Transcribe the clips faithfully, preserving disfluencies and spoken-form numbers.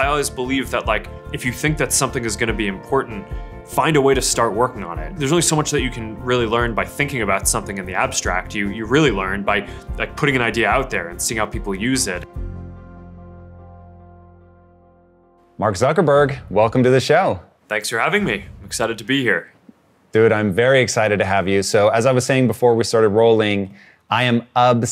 I always believe that, like, if you think that something is going to be important, find a way to start working on it. There's only so much that you can really learn by thinking about something in the abstract. You you really learn by like putting an idea out there and seeing how people use it. Mark Zuckerberg, welcome to the show. Thanks for having me. I'm excited to be here. Dude, I'm very excited to have you. So as I was saying before we started rolling, I am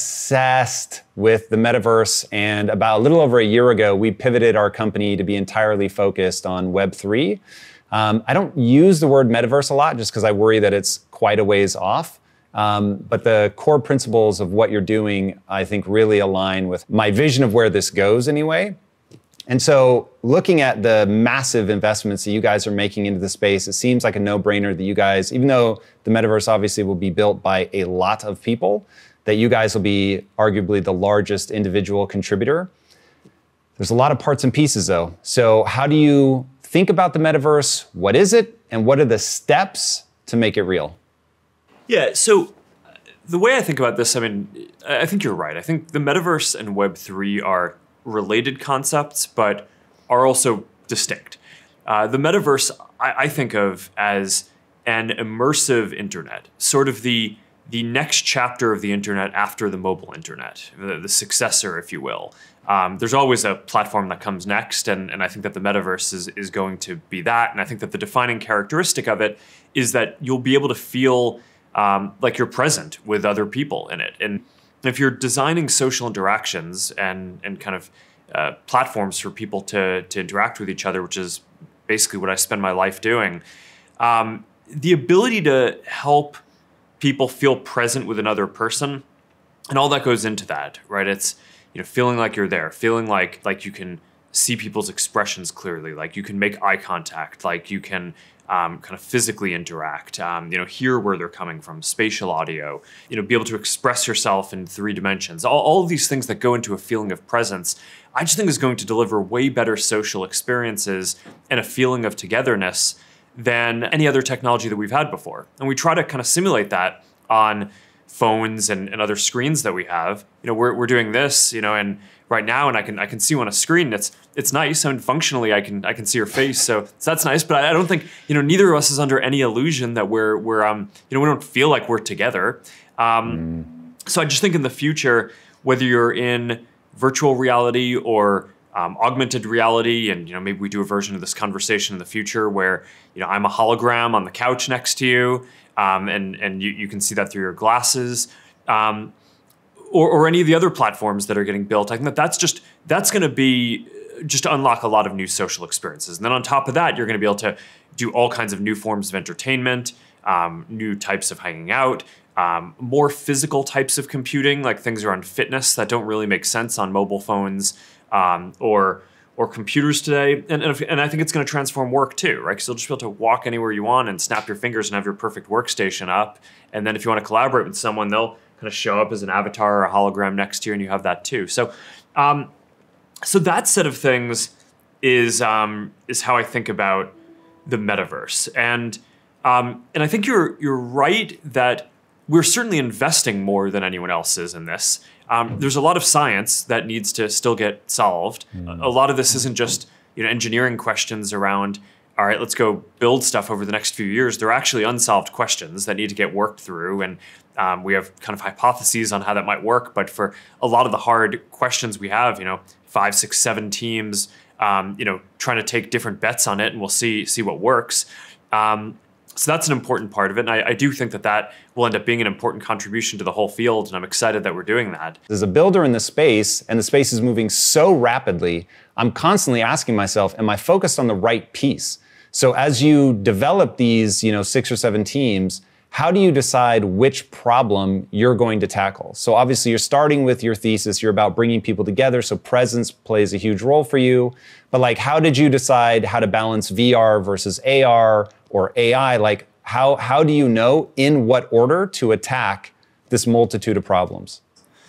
obsessed with the metaverse, and about a little over a year ago, we pivoted our company to be entirely focused on Web three. Um, I don't use the word metaverse a lot just because I worry that it's quite a ways off. Um, but the core principles of what you're doing, I think, really align with my vision of where this goes anyway. And so looking at the massive investments that you guys are making into the space, it seems like a no-brainer that you guys, even though the metaverse obviously will be built by a lot of people, that you guys will be arguably the largest individual contributor. There's a lot of parts and pieces though. So how do you think about the metaverse? What is it? And what are the steps to make it real? Yeah, so the way I think about this, I mean, I think you're right. I think the metaverse and Web three are related concepts, but are also distinct. Uh, the metaverse, I, I think of as an immersive internet, sort of the, the next chapter of the internet after the mobile internet, the, the successor, if you will. Um, there's always a platform that comes next, and, and I think that the metaverse is, is going to be that. And I think that the defining characteristic of it is that you'll be able to feel um, like you're present with other people in it. And if you're designing social interactions and, and kind of uh, platforms for people to, to interact with each other, which is basically what I spend my life doing, um, the ability to help people feel present with another person, and all that goes into that, right? It's, you know, feeling like you're there, feeling like like you can see people's expressions clearly, like you can make eye contact, like you can um, kind of physically interact, um, you know, hear where they're coming from, spatial audio, you know, be able to express yourself in three dimensions. All, all of these things that go into a feeling of presence, I just think is going to deliver way better social experiences and a feeling of togetherness than any other technology that we've had before. And we try to kind of simulate that on phones and, and other screens that we have. You know, we're, we're doing this, you know, and right now, and I can I can see you on a screen. It's it's nice. I mean, functionally, I can I can see your face, so, so that's nice. But I, I don't think, you know, neither of us is under any illusion that we're we're um you know we don't feel like we're together. Um, mm. So I just think in the future, whether you're in virtual reality or um, augmented reality, and you know maybe we do a version of this conversation in the future where you know I'm a hologram on the couch next to you. Um, and and you, you can see that through your glasses, um, or, or any of the other platforms that are getting built. I think that that's just that's going to be just to unlock a lot of new social experiences. And then on top of that, you're going to be able to do all kinds of new forms of entertainment, um, new types of hanging out, um, more physical types of computing, like things around fitness that don't really make sense on mobile phones um, or. or computers today, and, and, if, and I think it's going to transform work too, right? Because you'll just be able to walk anywhere you want and snap your fingers and have your perfect workstation up. And then if you want to collaborate with someone, they'll kind of show up as an avatar or a hologram next to you, and you have that too. So, um, so that set of things is um, is how I think about the metaverse, and um, and I think you're you're right that we're certainly investing more than anyone else is in this. Um, there's a lot of science that needs to still get solved. Mm. A, a lot of this isn't just you know engineering questions around, all right, let's go build stuff over the next few years. They're actually unsolved questions that need to get worked through. And um, we have kind of hypotheses on how that might work. But for a lot of the hard questions we have, you know, five, six, seven teams, um, you know, trying to take different bets on it, and we'll see, see what works. Um, So that's an important part of it. And I, I do think that that will end up being an important contribution to the whole field. And I'm excited that we're doing that. As a builder in the space, and the space is moving so rapidly, I'm constantly asking myself, am I focused on the right piece? So as you develop these, you know, six or seven teams, how do you decide which problem you're going to tackle? So obviously you're starting with your thesis, you're about bringing people together, so presence plays a huge role for you. But like, how did you decide how to balance V R versus A R or A I? Like, how, how do you know in what order to attack this multitude of problems?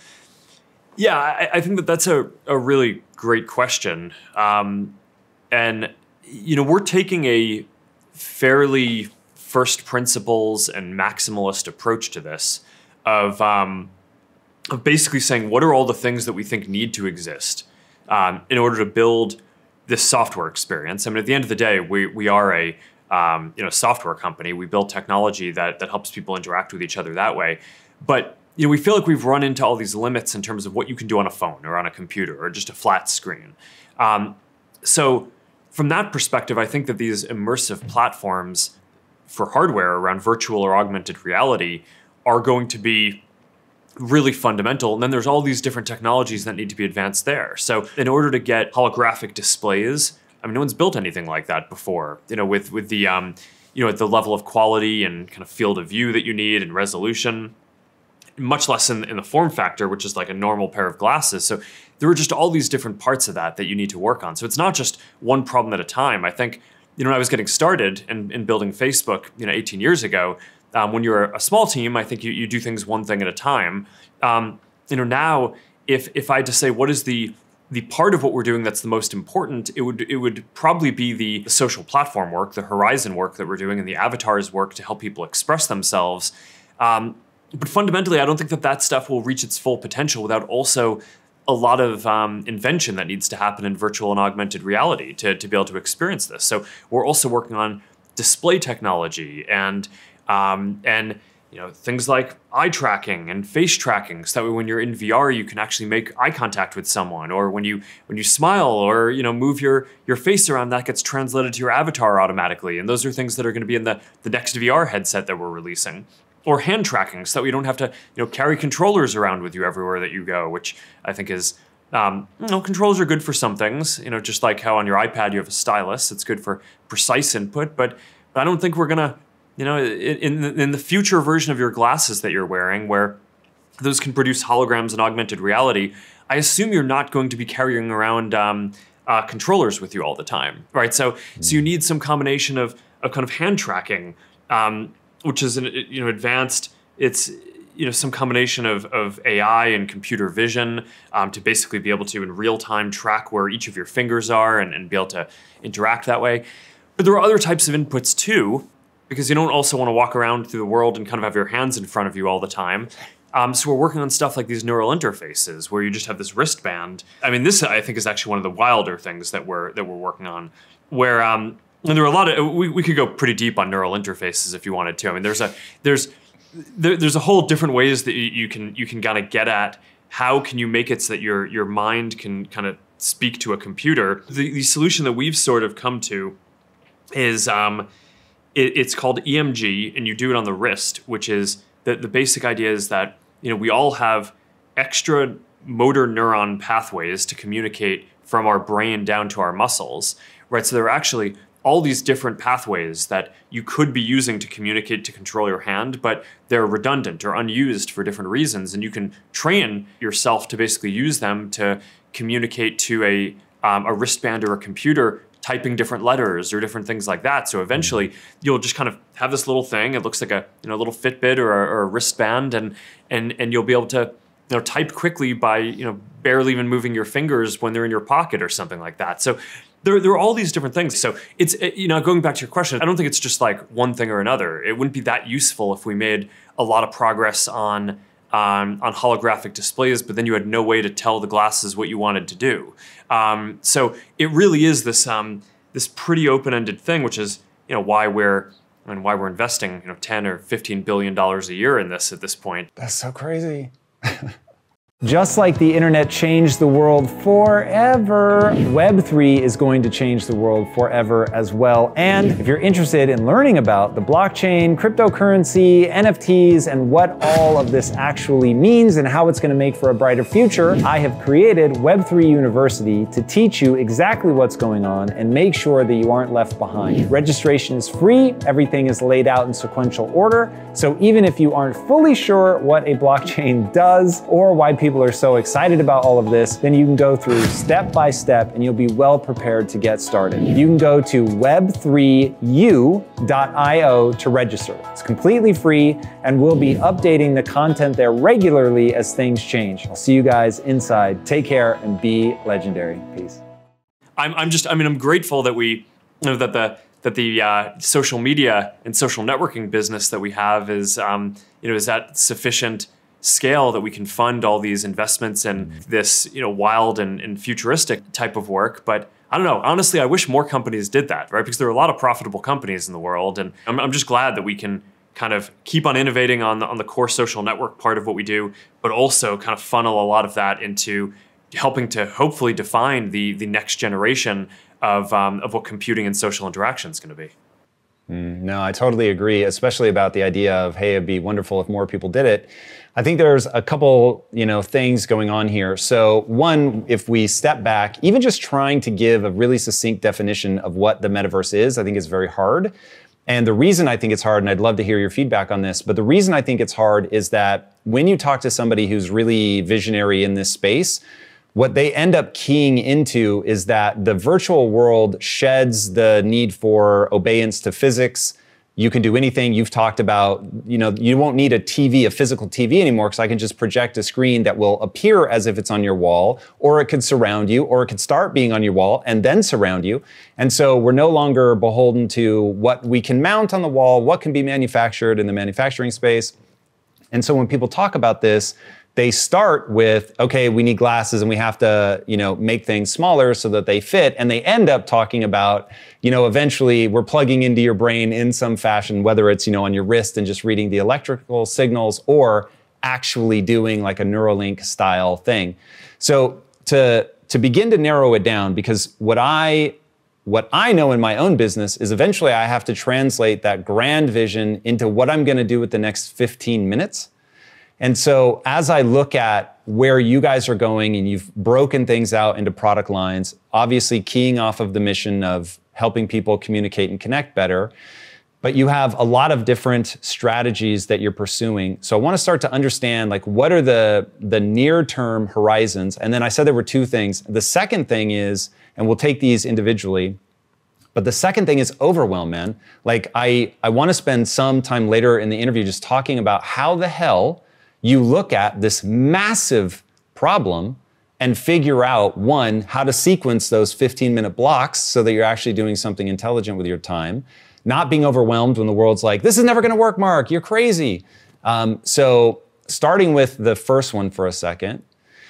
Yeah, I, I think that that's a, a really great question. Um, and, you know, we're taking a fairly first principles and maximalist approach to this of, um, of basically saying, what are all the things that we think need to exist um, in order to build this software experience. I mean, at the end of the day, we we are a um, you know software company. We build technology that that helps people interact with each other that way. But you know, we feel like we've run into all these limits in terms of what you can do on a phone or on a computer or just a flat screen. Um, so from that perspective, I think that these immersive platforms for hardware around virtual or augmented reality are going to be really fundamental. And then there's all these different technologies that need to be advanced there. So in order to get holographic displays, I mean, no one's built anything like that before, you know, with, with the, um, you know, at the level of quality and kind of field of view that you need and resolution, much less in, in the form factor, which is like a normal pair of glasses. So there are just all these different parts of that that you need to work on. So it's not just one problem at a time. I think, you know, when I was getting started in, in building Facebook, you know, eighteen years ago, um, when you're a small team, I think you, you do things one thing at a time. Um, you know, now if if I had to say what is the the part of what we're doing that's the most important, it would it would probably be the social platform work, the Horizon work that we're doing, and the avatars work to help people express themselves. Um, but fundamentally, I don't think that that stuff will reach its full potential without also a lot of um, invention that needs to happen in virtual and augmented reality to, to be able to experience this. So we're also working on display technology and um, and you know things like eye tracking and face tracking, so that way when you're in V R you can actually make eye contact with someone, or when you when you smile or you know move your your face around, that gets translated to your avatar automatically. And those are things that are going to be in the the next V R headset that we're releasing. Or hand tracking, so that we don't have to, you know, carry controllers around with you everywhere that you go, which I think is, um, you know, controllers are good for some things, you know, just like how on your iPad you have a stylus. It's good for precise input, but, but I don't think we're gonna, you know, in the, in the future version of your glasses that you're wearing, where those can produce holograms and augmented reality, I assume you're not going to be carrying around um, uh, controllers with you all the time, right? So, mm-hmm. so you need some combination of, of kind of hand tracking. Um, which is an, you know advanced. It's you know some combination of, of A I and computer vision um, to basically be able to in real time track where each of your fingers are and, and be able to interact that way. But there are other types of inputs too, because you don't also want to walk around through the world and kind of have your hands in front of you all the time. Um, so we're working on stuff like these neural interfaces where you just have this wristband. I mean, this I think is actually one of the wilder things that we're that we're working on, where um, and there are a lot of, we, we could go pretty deep on neural interfaces if you wanted to. I mean, there's a there's there, there's a whole different ways that you, you can you can kind of get at how can you make it so that your your mind can kind of speak to a computer. The, the solution that we've sort of come to is um, it, it's called E M G, and you do it on the wrist, which is the the basic idea is that you know we all have extra motor neuron pathways to communicate from our brain down to our muscles, right? So there are actually all these different pathways that you could be using to communicate to control your hand, but they're redundant or unused for different reasons. And you can train yourself to basically use them to communicate to a, um, a wristband or a computer, typing different letters or different things like that. So eventually you'll just kind of have this little thing. It looks like a you know little Fitbit or a, or a wristband, and and and you'll be able to you know type quickly by you know barely even moving your fingers when they're in your pocket or something like that. So There, there are all these different things. So it's, you know, going back to your question, I don't think it's just like one thing or another. It wouldn't be that useful if we made a lot of progress on, um, on holographic displays, but then you had no way to tell the glasses what you wanted to do. Um, so it really is this, um, this pretty open-ended thing, which is, you know, why we're, and why we're investing, you know, ten or fifteen billion dollars a year in this at this point. That's so crazy. Just like the internet changed the world forever, Web three is going to change the world forever as well. And if you're interested in learning about the blockchain, cryptocurrency, N F Ts, and what all of this actually means and how it's going to make for a brighter future, I have created Web three University to teach you exactly what's going on and make sure that you aren't left behind. Registration is free, everything is laid out in sequential order, so even if you aren't fully sure what a blockchain does or why people are so excited about all of this, then you can go through step by step and you'll be well prepared to get started. You can go to web three u dot i o to register. It's completely free and we'll be updating the content there regularly as things change. I'll see you guys inside. Take care and be legendary. Peace. I'm, I'm just, I mean, I'm grateful that we, you know, that the, that the uh, social media and social networking business that we have is, um, you know, is at sufficient scale that we can fund all these investments in this, you know, wild and, and futuristic type of work. But I don't know, honestly, I wish more companies did that, right? Because there are a lot of profitable companies in the world. And I'm, I'm just glad that we can kind of keep on innovating on the, on the core social network part of what we do, but also kind of funnel a lot of that into helping to hopefully define the, the next generation of, um, of what computing and social interaction is going to be. Mm, no, I totally agree, especially about the idea of, hey, it'd be wonderful if more people did it. I think there's a couple, you know, things going on here. So one, if we step back, even just trying to give a really succinct definition of what the metaverse is, I think is very hard. And the reason I think it's hard, and I'd love to hear your feedback on this, but the reason I think it's hard is that when you talk to somebody who's really visionary in this space, what they end up keying into is that the virtual world sheds the need for obedience to physics. You can do anything. You've talked about, you know, you won't need a T V, a physical T V anymore, because I can just project a screen that will appear as if it's on your wall, or it could surround you, or it could start being on your wall and then surround you. And so we're no longer beholden to what we can mount on the wall, what can be manufactured in the manufacturing space. And so when people talk about this, they start with, okay, we need glasses and we have to, you know, make things smaller so that they fit. And they end up talking about, you know, eventually we're plugging into your brain in some fashion, whether it's, you know, on your wrist and just reading the electrical signals, or actually doing like a Neuralink style thing. So to, to begin to narrow it down, because what I, what I know in my own business is eventually I have to translate that grand vision into what I'm going to do with the next fifteen minutes. And so as I look at where you guys are going, and you've broken things out into product lines, obviously keying off of the mission of helping people communicate and connect better, but you have a lot of different strategies that you're pursuing. So I want to start to understand, like, what are the, the near-term horizons? And then I said there were two things. The second thing is, and we'll take these individually, but the second thing is overwhelm, man. Like, I, I want to spend some time later in the interview just talking about how the hell you look at this massive problem and figure out, one, how to sequence those fifteen minute blocks so that you're actually doing something intelligent with your time, not being overwhelmed when the world's like, this is never gonna work, Mark, you're crazy. Um, so starting with the first one for a second,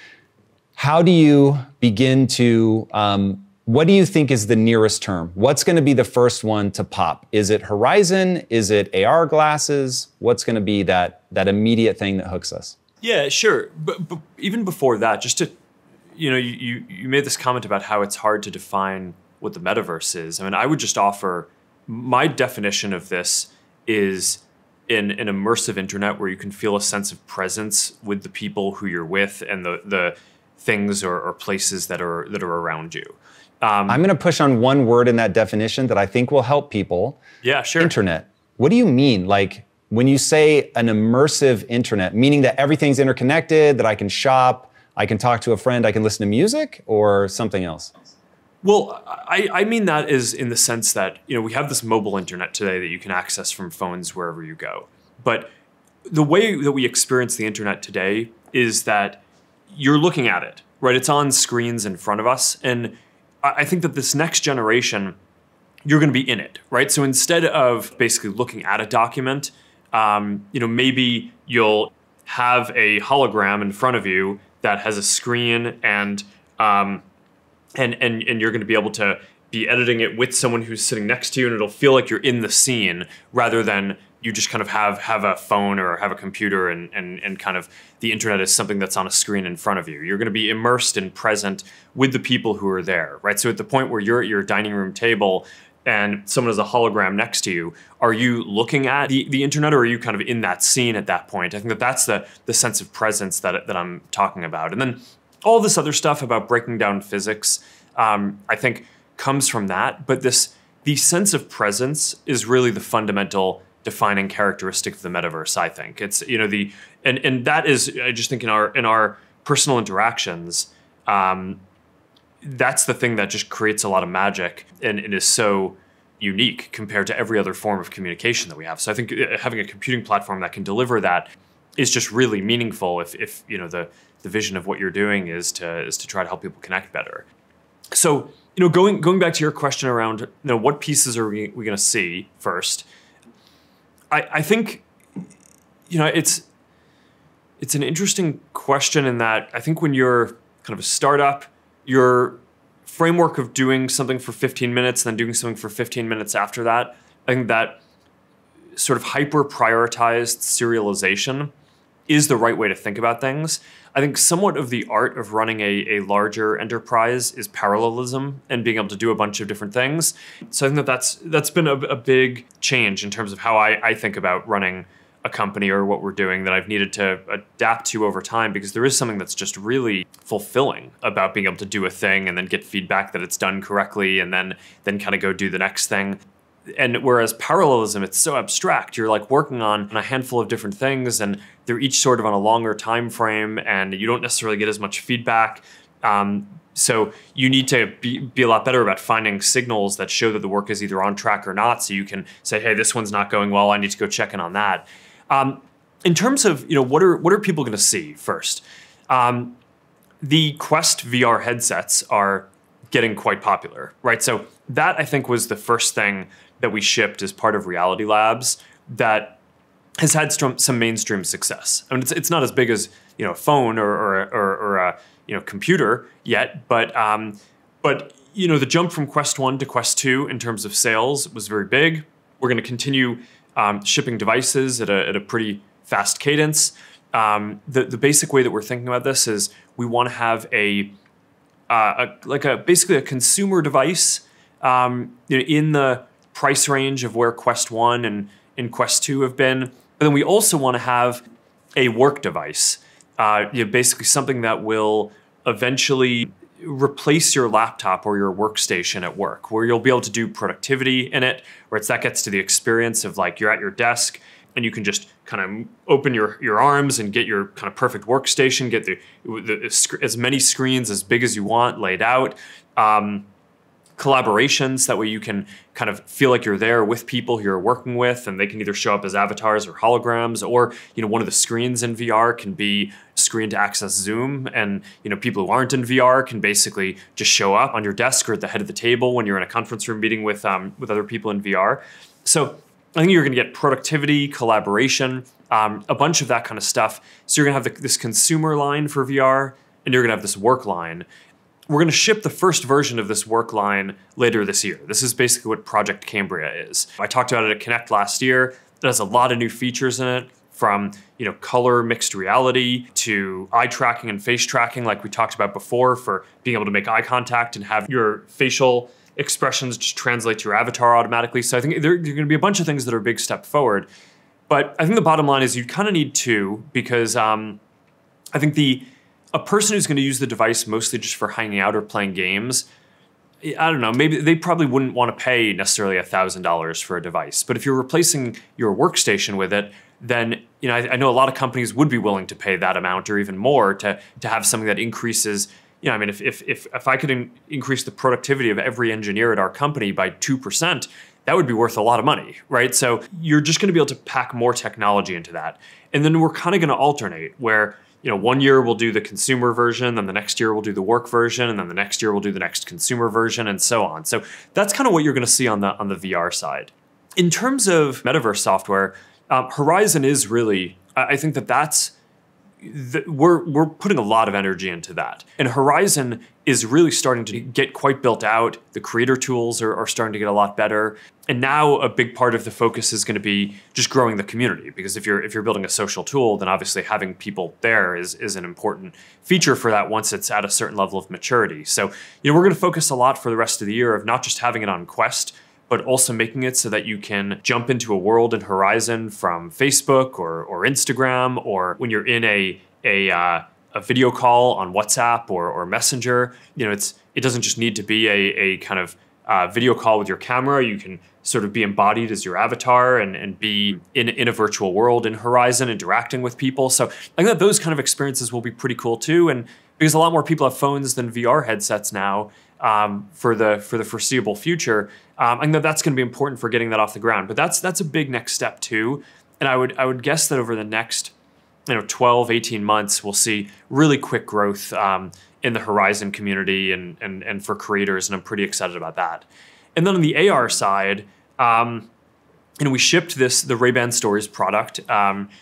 how do you begin to, um, what do you think is the nearest term? What's going to be the first one to pop? Is it Horizon? Is it A R glasses? What's going to be that that immediate thing that hooks us? Yeah, sure. But, but even before that, just to, you know, you, you made this comment about how it's hard to define what the metaverse is. I mean, I would just offer, my definition of this is in an immersive internet where you can feel a sense of presence with the people who you're with and the the things or, or places that are that are around you. Um, I'm going to push on one word in that definition that I think will help people. Yeah, sure. Internet. What do you mean? Like, when you say an immersive internet, meaning that everything's interconnected, that I can shop, I can talk to a friend, I can listen to music, or something else? Well, I, I mean that is in the sense that, you know, we have this mobile internet today that you can access from phones wherever you go. But the way that we experience the internet today is that you're looking at it, right? It's on screens in front of us. And I think that this next generation, you're going to be in it, right? So instead of basically looking at a document, um, you know, maybe you'll have a hologram in front of you that has a screen, and um, and and and you're going to be able to be editing it with someone who's sitting next to you, and it'll feel like you're in the scene rather than you just kind of have have a phone or have a computer, and and and kind of the internet is something that's on a screen in front of you. You're going to be immersed and present with the people who are there, right? So at the point where you're at your dining room table and someone has a hologram next to you, are you looking at the, the internet, or are you kind of in that scene at that point? I think that that's the the sense of presence that that I'm talking about. And then all this other stuff about breaking down physics, um, I think comes from that. But this the sense of presence is really the fundamental defining characteristic of the metaverse. I think it's, you know, the and and that is, I just think in our in our personal interactions, um, that's the thing that just creates a lot of magic and it is so unique compared to every other form of communication that we have. So I think having a computing platform that can deliver that is just really meaningful if if you know the the vision of what you're doing is to is to try to help people connect better. So, you know, going going back to your question around, you know, what pieces are we, we going to see first? I, I think, you know, it's It's an interesting question in that I think when you're kind of a startup, your framework of doing something for fifteen minutes, then doing something for fifteen minutes after that, I think that sort of hyper prioritized serialization is the right way to think about things. I think somewhat of the art of running a, a larger enterprise is parallelism and being able to do a bunch of different things. So I think that that's, that's been a, a big change in terms of how I, I think about running a company or what we're doing that I've needed to adapt to over time, because there is something that's just really fulfilling about being able to do a thing and then get feedback that it's done correctly and then then kind of go do the next thing. And whereas parallelism, it's so abstract. You're like working on a handful of different things and they're each sort of on a longer time frame and you don't necessarily get as much feedback. Um, so you need to be, be a lot better about finding signals that show that the work is either on track or not. So you can say, hey, this one's not going well. I need to go check in on that. Um, in terms of, you know, what are what are people going to see first? Um, the Quest V R headsets are getting quite popular, right? So that, I think, was the first thing that we shipped as part of Reality Labs that has had some, some mainstream success. I mean, it's it's not as big as, you know, a phone or or, or, or a, you know, computer yet, but um, but you know, the jump from Quest one to Quest two in terms of sales was very big. We're going to continue um, shipping devices at a at a pretty fast cadence. Um, the the basic way that we're thinking about this is we want to have a, uh, a like a basically a consumer device, um, you know, in the price range of where Quest one and, and Quest two have been. But then we also want to have a work device, uh, you know, basically something that will eventually replace your laptop or your workstation at work, where you'll be able to do productivity in it, where it's that gets to the experience of like you're at your desk and you can just kind of open your, your arms and get your kind of perfect workstation, get the, the as many screens as big as you want laid out. Um, collaborations, that way you can kind of feel like you're there with people who you're working with, and they can either show up as avatars or holograms, or, you know, one of the screens in V R can be a screen to access Zoom, and, you know, people who aren't in V R can basically just show up on your desk or at the head of the table when you're in a conference room meeting with um, with other people in V R. So I think you're going to get productivity, collaboration, um, a bunch of that kind of stuff. So you're going to have the, this consumer line for V R, and you're going to have this work line. We're going to ship the first version of this work line later this year. This is basically what Project Cambria is. I talked about it at Connect last year. It has a lot of new features in it, from, you know, color mixed reality to eye tracking and face tracking, like we talked about before, for being able to make eye contact and have your facial expressions just translate to your avatar automatically. So I think there, there are going to be a bunch of things that are a big step forward. But I think the bottom line is you kind of need two, because um, I think the a person who's going to use the device mostly just for hanging out or playing games, I don't know, maybe they probably wouldn't want to pay necessarily one thousand dollars for a device. But if you're replacing your workstation with it, then, you know, I, I know a lot of companies would be willing to pay that amount or even more to to have something that increases. You know, I mean, if if if, if I could in, increase the productivity of every engineer at our company by two percent, that would be worth a lot of money, right? So you're just going to be able to pack more technology into that. And then we're kind of going to alternate where, you know, one year we'll do the consumer version, then the next year we'll do the work version, and then the next year we'll do the next consumer version, and so on. So that's kind of what you're going to see on the on the V R side. In terms of metaverse software, um, Horizon is really, I think that that's, the, we're we're putting a lot of energy into that. And Horizon is really starting to get quite built out. The creator tools are, are starting to get a lot better. And now a big part of the focus is going to be just growing the community, because if you're if you're building a social tool, then obviously having people there is is an important feature for that once it's at a certain level of maturity. So, you know, we're going to focus a lot for the rest of the year of not just having it on Quest, but also making it so that you can jump into a world in Horizon from Facebook or or Instagram, or when you're in a a uh, a video call on WhatsApp or or Messenger. You know, it's it doesn't just need to be a a kind of uh, video call with your camera. You can sort of be embodied as your avatar and, and be in, in a virtual world in Horizon, interacting with people. So I think that those kind of experiences will be pretty cool too. And because a lot more people have phones than V R headsets now um, for the for the foreseeable future, um, I think that that's going to be important for getting that off the ground. But that's that's a big next step too. And I would I would guess that over the next, you know, twelve, eighteen months, we'll see really quick growth um, in the Horizon community and, and, and for creators. And I'm pretty excited about that. And then on the A R side, um, you know, we shipped this, the Ray-Ban Stories product. Um,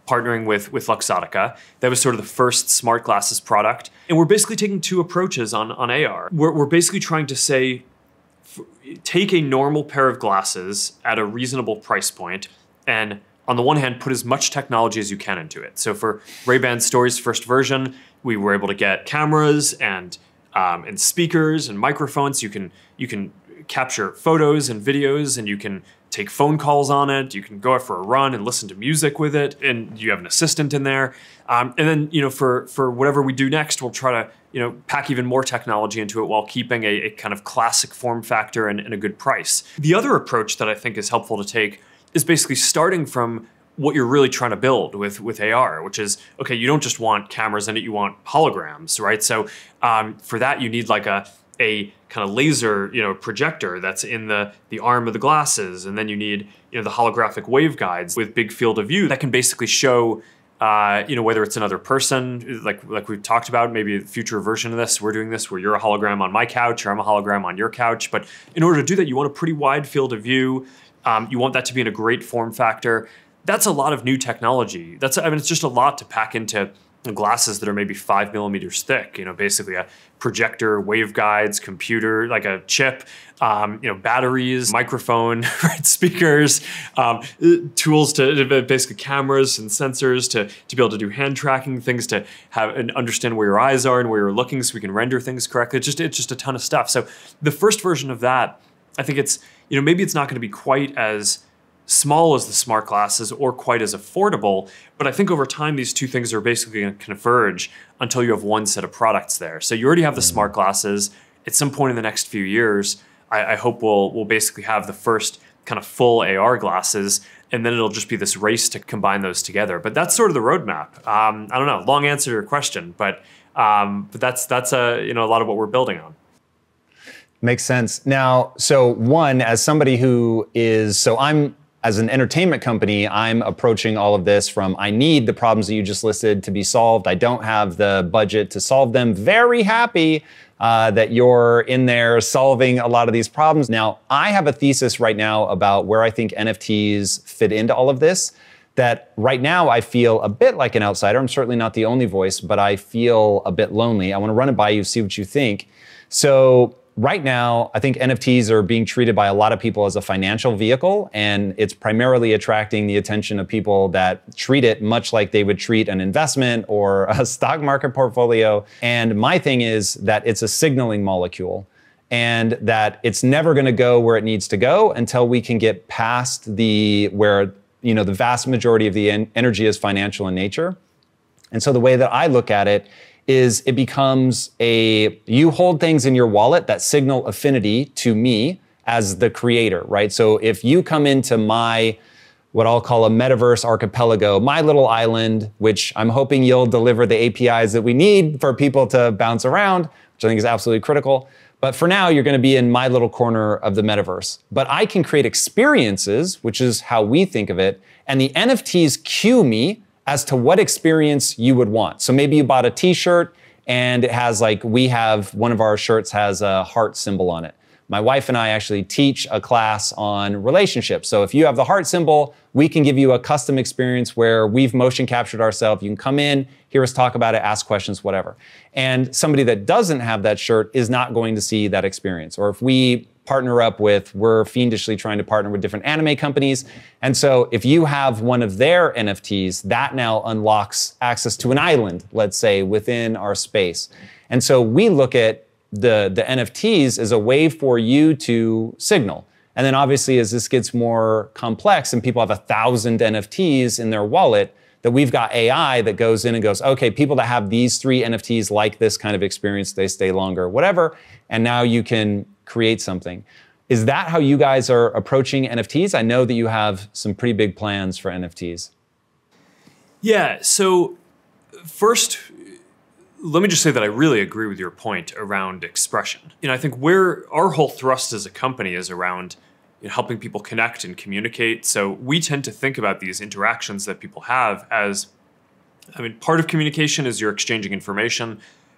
partnering with, with Luxottica. That was sort of the first smart glasses product. And we're basically taking two approaches on, on A R. We're, we're basically trying to say, f- take a normal pair of glasses at a reasonable price point and on the one hand, put as much technology as you can into it. So for Ray-Ban Stories first version, we were able to get cameras and um, and speakers and microphones. You can you can capture photos and videos, and you can take phone calls on it. You can go out for a run and listen to music with it, and you have an assistant in there. Um, and then you know for for whatever we do next, we'll try to you know pack even more technology into it while keeping a, a kind of classic form factor and, and a good price. The other approach that I think is helpful to take is basically starting from what you're really trying to build with, with A R, which is, okay, you don't just want cameras in it, you want holograms, right? So um, for that, you need like a a kind of laser, you know, projector that's in the, the arm of the glasses. And then you need, you know, the holographic waveguides with big field of view that can basically show, uh, you know, whether it's another person, like like we've talked about, maybe a future version of this, we're doing this where you're a hologram on my couch or I'm a hologram on your couch. But in order to do that, you want a pretty wide field of view. Um, you want that to be in a great form factor. That's a lot of new technology. That's, I mean, it's just a lot to pack into glasses that are maybe five millimeters thick. You know, basically a projector, waveguides, computer, like a chip, um, you know, batteries, microphone, right, speakers, um, tools to, to basically cameras and sensors to to be able to do hand tracking, things to have and understand where your eyes are and where you're looking, so we can render things correctly. It's just it's just a ton of stuff. So the first version of that, I think it's you know maybe it's not going to be quite as small as the smart glasses or quite as affordable, but I think over time these two things are basically going to converge until you have one set of products there. So you already have the smart glasses. At some point in the next few years, I, I hope we'll we'll basically have the first kind of full A R glasses, and then it'll just be this race to combine those together. But that's sort of the roadmap. Um, I don't know, long answer to your question, but um, but that's that's a you know a lot of what we're building on. Makes sense. Now, so one, as somebody who is, so I'm, as an entertainment company, I'm approaching all of this from, I need the problems that you just listed to be solved. I don't have the budget to solve them. Very happy uh, that you're in there solving a lot of these problems. Now, I have a thesis right now about where I think N F Ts fit into all of this, that right now I feel a bit like an outsider. I'm certainly not the only voice, but I feel a bit lonely. I want to run it by you, see what you think. So, right now, I think N F Ts are being treated by a lot of people as a financial vehicle, and it's primarily attracting the attention of people that treat it much like they would treat an investment or a stock market portfolio. And my thing is that it's a signaling molecule, and that it's never going to go where it needs to go until we can get past the where you know the vast majority of the en- energy is financial in nature. And so the way that I look at it is it becomes a, you hold things in your wallet that signal affinity to me as the creator, right? So if you come into my, what I'll call a metaverse archipelago, my little island, which I'm hoping you'll deliver the A P Is that we need for people to bounce around, which I think is absolutely critical. But for now, you're going to be in my little corner of the metaverse. But I can create experiences, which is how we think of it, and the N F Ts cue me as to what experience you would want. So maybe you bought a t-shirt and it has like, we have, one of our shirts has a heart symbol on it. My wife and I actually teach a class on relationships. So if you have the heart symbol, we can give you a custom experience where we've motion captured ourselves. You can come in, hear us talk about it, ask questions, whatever. And somebody that doesn't have that shirt is not going to see that experience. Or if we partner up with, we're fiendishly trying to partner with different anime companies. And so if you have one of their N F Ts, that now unlocks access to an island, let's say, within our space. And so we look at the, the N F Ts as a way for you to signal. And then obviously as this gets more complex and people have a thousand N F Ts in their wallet, that we've got A I that goes in and goes, okay, people that have these three N F Ts like this kind of experience, they stay longer, whatever. And now you can create something. Is that how you guys are approaching N F Ts? I know that you have some pretty big plans for N F Ts. Yeah, so first, let me just say that I really agree with your point around expression. You know, I think where our whole thrust as a company is around you know, helping people connect and communicate. So we tend to think about these interactions that people have as, I mean, part of communication is you're exchanging information.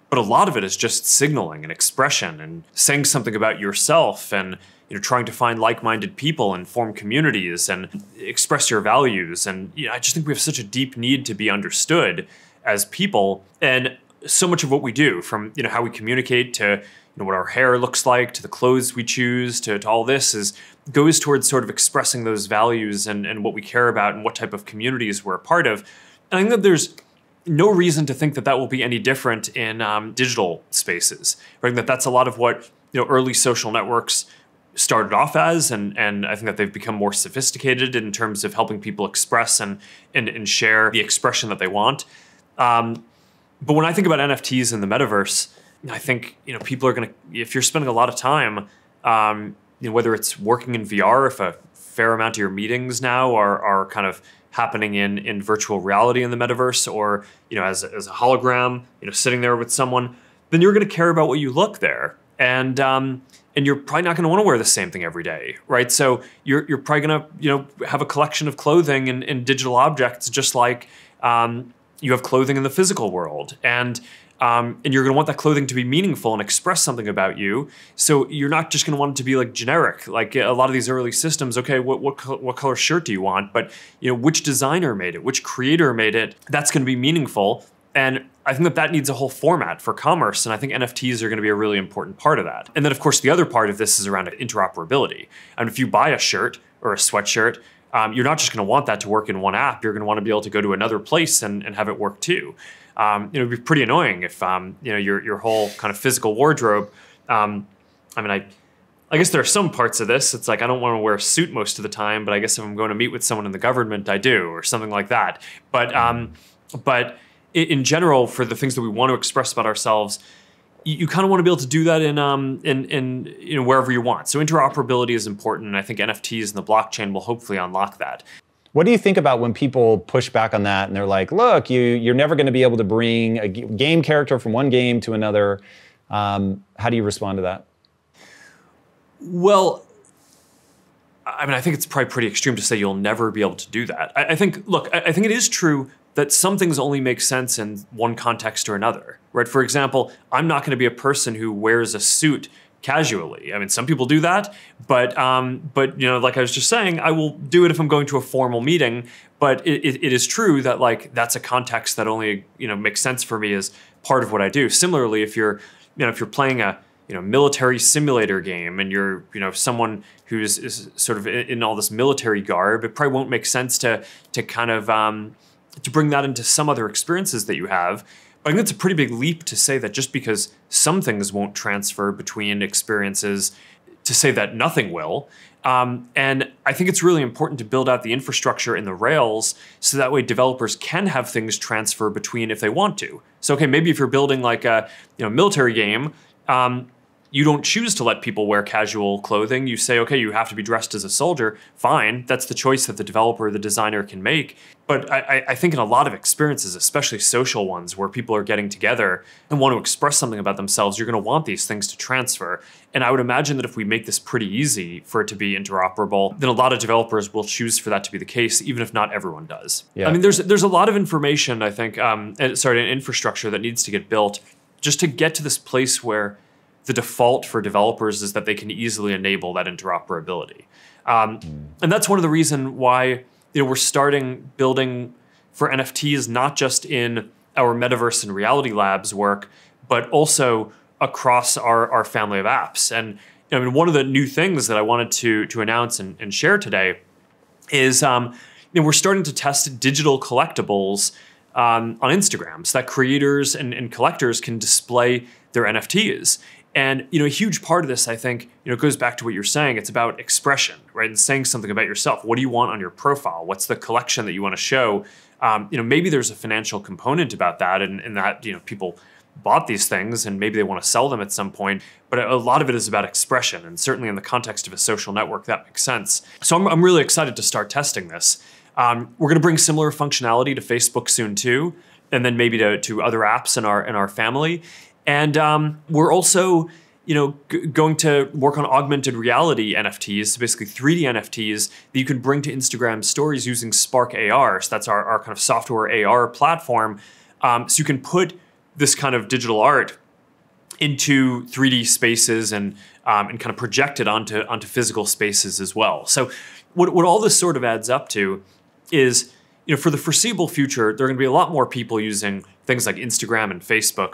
but a lot of it is just signaling and expression and saying something about yourself and you know trying to find like-minded people and form communities and express your values. And you know, I just think we have such a deep need to be understood as people. And so much of what we do, from you know how we communicate to you know what our hair looks like to the clothes we choose to, to all this, is goes towards sort of expressing those values and, and what we care about and what type of communities we're a part of. And I think that there's no reason to think that that will be any different in um, digital spaces. Right? That that's a lot of what you know early social networks started off as, and and I think that they've become more sophisticated in terms of helping people express and and, and share the expression that they want. Um, but when I think about N F Ts in the metaverse, I think you know people are going to, if you're spending a lot of time, um, you know, whether it's working in V R, if a fair amount of your meetings now are are kind of happening in in virtual reality in the metaverse, or you know as as a hologram, you know sitting there with someone, then you're going to care about what you look there, and um, and you're probably not going to want to wear the same thing every day, right? So you're you're probably going to you know have a collection of clothing and, and digital objects, just like um, you have clothing in the physical world, and Um, and you're going to want that clothing to be meaningful and express something about you. So you're not just going to want it to be like generic, like a lot of these early systems. Okay, what what co- what color shirt do you want? But you know, which designer made it? Which creator made it? That's going to be meaningful. And I think that that needs a whole format for commerce. And I think N F Ts are going to be a really important part of that. And then, of course, the other part of this is around interoperability. And if you buy a shirt or a sweatshirt, um, you're not just going to want that to work in one app. You're going to want to be able to go to another place and, and have it work too. Um, you know, it'd be pretty annoying if um, you know your your whole kind of physical wardrobe. Um, I mean, I I guess there are some parts of this. It's like I don't want to wear a suit most of the time, but I guess if I'm going to meet with someone in the government, I do, or something like that. But um, but in general, for the things that we want to express about ourselves, you, you kind of want to be able to do that in um in in you know wherever you want. So interoperability is important, and I think N F Ts and the blockchain will hopefully unlock that. What do you think about when people push back on that and they're like, look, you, you're never going to be able to bring a g- game character from one game to another? Um, how do you respond to that? Well, I mean, I think it's probably pretty extreme to say you'll never be able to do that. I, I think, look, I, I think it is true that some things only make sense in one context or another, right? For example, I'm not going to be a person who wears a suit casually. I mean, some people do that, but um, but you know, like I was just saying, I will do it if I'm going to a formal meeting. But it, it, it is true that like that's a context that only you know makes sense for me as part of what I do. Similarly, if you're you know if you're playing a you know military simulator game and you're you know someone who's is sort of in, in all this military garb, it probably won't make sense to to kind of um, to bring that into some other experiences that you have. But I think it's a pretty big leap to say that just because some things won't transfer between experiences, to say that nothing will. Um, and I think it's really important to build out the infrastructure in the rails so that way developers can have things transfer between if they want to. So, okay, maybe if you're building like a you know military game, um, you don't choose to let people wear casual clothing. You say, okay, you have to be dressed as a soldier. Fine, that's the choice that the developer or the designer can make. But I, I think in a lot of experiences, especially social ones where people are getting together and want to express something about themselves, you're going to want these things to transfer. And I would imagine that if we make this pretty easy for it to be interoperable, then a lot of developers will choose for that to be the case, even if not everyone does. Yeah. I mean, there's there's a lot of information, I think, um, sorry, an infrastructure that needs to get built just to get to this place where the default for developers is that they can easily enable that interoperability. Um, mm. And that's one of the reasons why you know, we're starting building for N F Ts, not just in our metaverse and reality labs work, but also across our, our family of apps. And I mean, one of the new things that I wanted to, to announce and, and share today is um, you know, we're starting to test digital collectibles um, on Instagram so that creators and, and collectors can display their N F Ts. And you know, a huge part of this, I think, you know, goes back to what you're saying. It's about expression, right? And saying something about yourself. What do you want on your profile? What's the collection that you want to show? Um, you know, maybe there's a financial component about that, and, and that you know, people bought these things, and maybe they want to sell them at some point. But a lot of it is about expression, and certainly in the context of a social network, that makes sense. So I'm, I'm really excited to start testing this. Um, we're going to bring similar functionality to Facebook soon too, and then maybe to, to other apps in our in our family. And um, we're also, you know, g- going to work on augmented reality N F Ts, so basically three D N F Ts that you can bring to Instagram stories using Spark A R. So that's our, our kind of software A R platform. Um, so you can put this kind of digital art into three D spaces and um, and kind of project it onto onto physical spaces as well. So what what all this sort of adds up to is, you know, for the foreseeable future, there are going to be a lot more people using things like Instagram and Facebook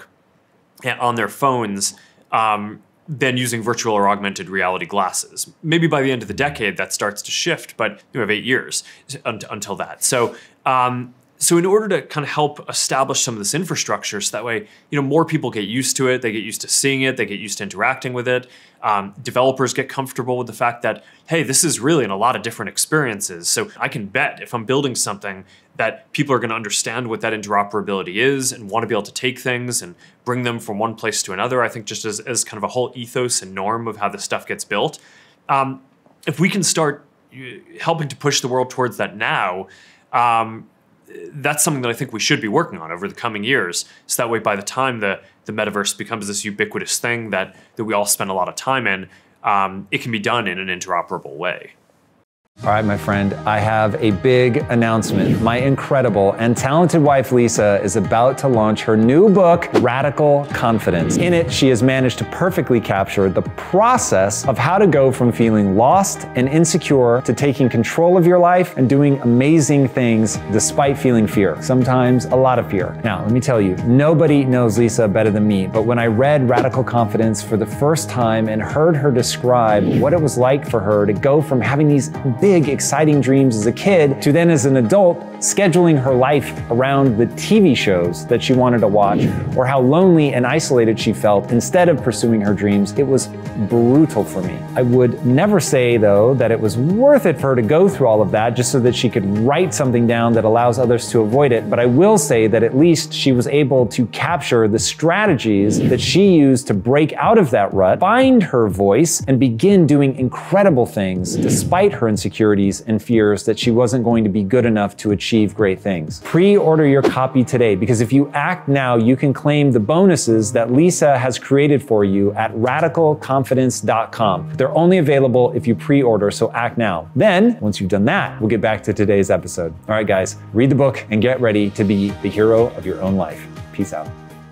on their phones um, than using virtual or augmented reality glasses. Maybe by the end of the decade that starts to shift, but you have eight years until that. So, um, so in order to kind of help establish some of this infrastructure, so that way, you know, more people get used to it, they get used to seeing it, they get used to interacting with it. Um, developers get comfortable with the fact that, hey, this is really in a lot of different experiences. So I can bet if I'm building something that people are going to understand what that interoperability is and want to be able to take things and bring them from one place to another. I think just as, as kind of a whole ethos and norm of how this stuff gets built. Um, if we can start helping to push the world towards that now, um, that's something that I think we should be working on over the coming years. So that way, by the time the, the metaverse becomes this ubiquitous thing that, that we all spend a lot of time in, um, it can be done in an interoperable way. All right, my friend, I have a big announcement. My incredible and talented wife, Lisa, is about to launch her new book, Radical Confidence. In it, she has managed to perfectly capture the process of how to go from feeling lost and insecure to taking control of your life and doing amazing things despite feeling fear, sometimes a lot of fear. Now, let me tell you, nobody knows Lisa better than me, but when I read Radical Confidence for the first time and heard her describe what it was like for her to go from having these big big, exciting dreams as a kid to then as an adult, scheduling her life around the T V shows that she wanted to watch, or how lonely and isolated she felt instead of pursuing her dreams, it was brutal for me. I would never say, though, that it was worth it for her to go through all of that just so that she could write something down that allows others to avoid it. But I will say that at least she was able to capture the strategies that she used to break out of that rut, find her voice, and begin doing incredible things despite her insecurities and fears that she wasn't going to be good enough to achieve great things. Pre-order your copy today, because if you act now, you can claim the bonuses that Lisa has created for you at radical confidence dot com. They're only available if you pre-order, so act now. Then, once you've done that, we'll get back to today's episode. All right, guys, read the book and get ready to be the hero of your own life. Peace out.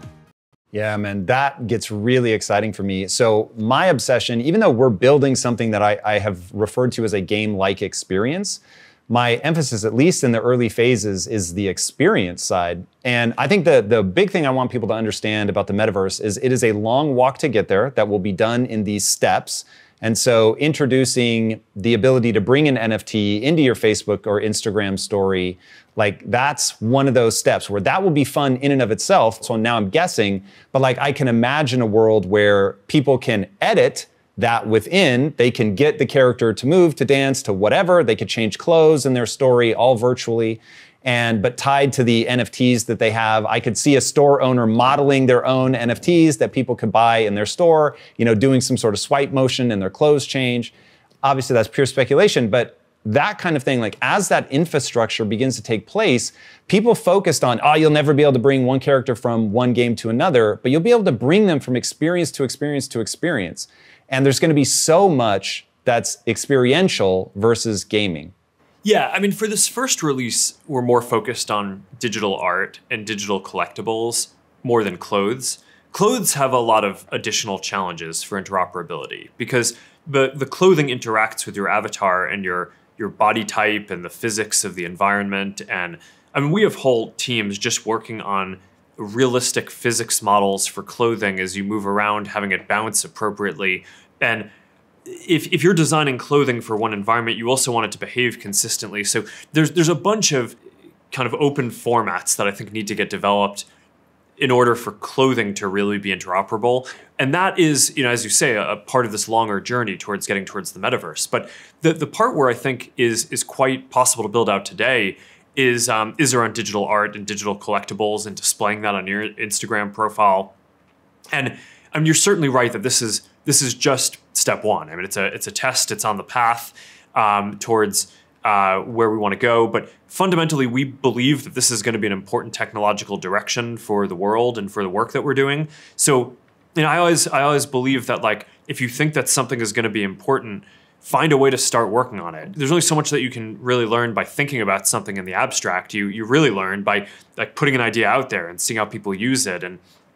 Yeah, man, that gets really exciting for me. So my obsession, even though we're building something that I, I have referred to as a game-like experience, my emphasis, at least in the early phases, is the experience side. And I think the, the big thing I want people to understand about the metaverse is it is a long walk to get there that will be done in these steps. And so introducing the ability to bring an N F T into your Facebook or Instagram story, like that's one of those steps where that will be fun in and of itself. So now I'm guessing, but like I can imagine a world where people can edit that within, they can get the character to move, to dance, to whatever. They could change clothes in their story all virtually. And but tied to the N F Ts that they have, I could see a store owner modeling their own N F Ts that people could buy in their store, you know, doing some sort of swipe motion and their clothes change. Obviously, that's pure speculation, but that kind of thing, like as that infrastructure begins to take place, people focused on, oh, you'll never be able to bring one character from one game to another, but you'll be able to bring them from experience to experience to experience. And there's going to be so much that's experiential versus gaming. Yeah, I mean, for this first release, we're more focused on digital art and digital collectibles more than clothes. Clothes have a lot of additional challenges for interoperability because the, the clothing interacts with your avatar and your, your body type and the physics of the environment. And I mean, we have whole teams just working on realistic physics models for clothing as you move around, having it bounce appropriately. And If, if you're designing clothing for one environment, you also want it to behave consistently. So there's there's a bunch of kind of open formats that I think need to get developed in order for clothing to really be interoperable. And that is, you know, as you say, a, a part of this longer journey towards getting towards the metaverse. But the, the part where I think is is quite possible to build out today is um, is around digital art and digital collectibles and displaying that on your Instagram profile. And I mean, you're certainly right that this is this is just step one. I mean, it's a it's a test. It's on the path um, towards uh, where we want to go. But fundamentally, we believe that this is going to be an important technological direction for the world and for the work that we're doing. So, you know, I always I always believe that like if you think that something is going to be important, find a way to start working on it. There's only so much that you can really learn by thinking about something in the abstract. You you really learn by like putting an idea out there and seeing how people use it and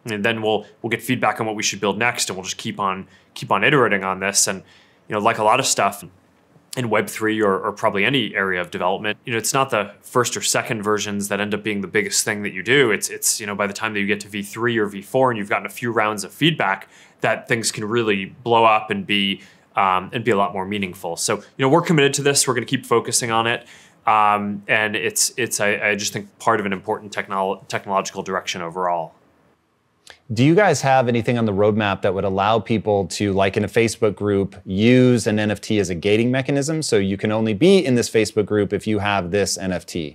and then we'll we'll get feedback on what we should build next, and we'll just keep on keep on iterating on this. And you know, like a lot of stuff in Web three or, or probably any area of development, you know, it's not the first or second versions that end up being the biggest thing that you do. It's it's you know, by the time that you get to V three or V four and you've gotten a few rounds of feedback, that things can really blow up and be um, and be a lot more meaningful. So you know, we're committed to this. We're going to keep focusing on it, um, and it's it's I, I just think part of an important technolo- technological direction overall. Do you guys have anything on the roadmap that would allow people to, like in a Facebook group, use an N F T as a gating mechanism? So you can only be in this Facebook group if you have this N F T.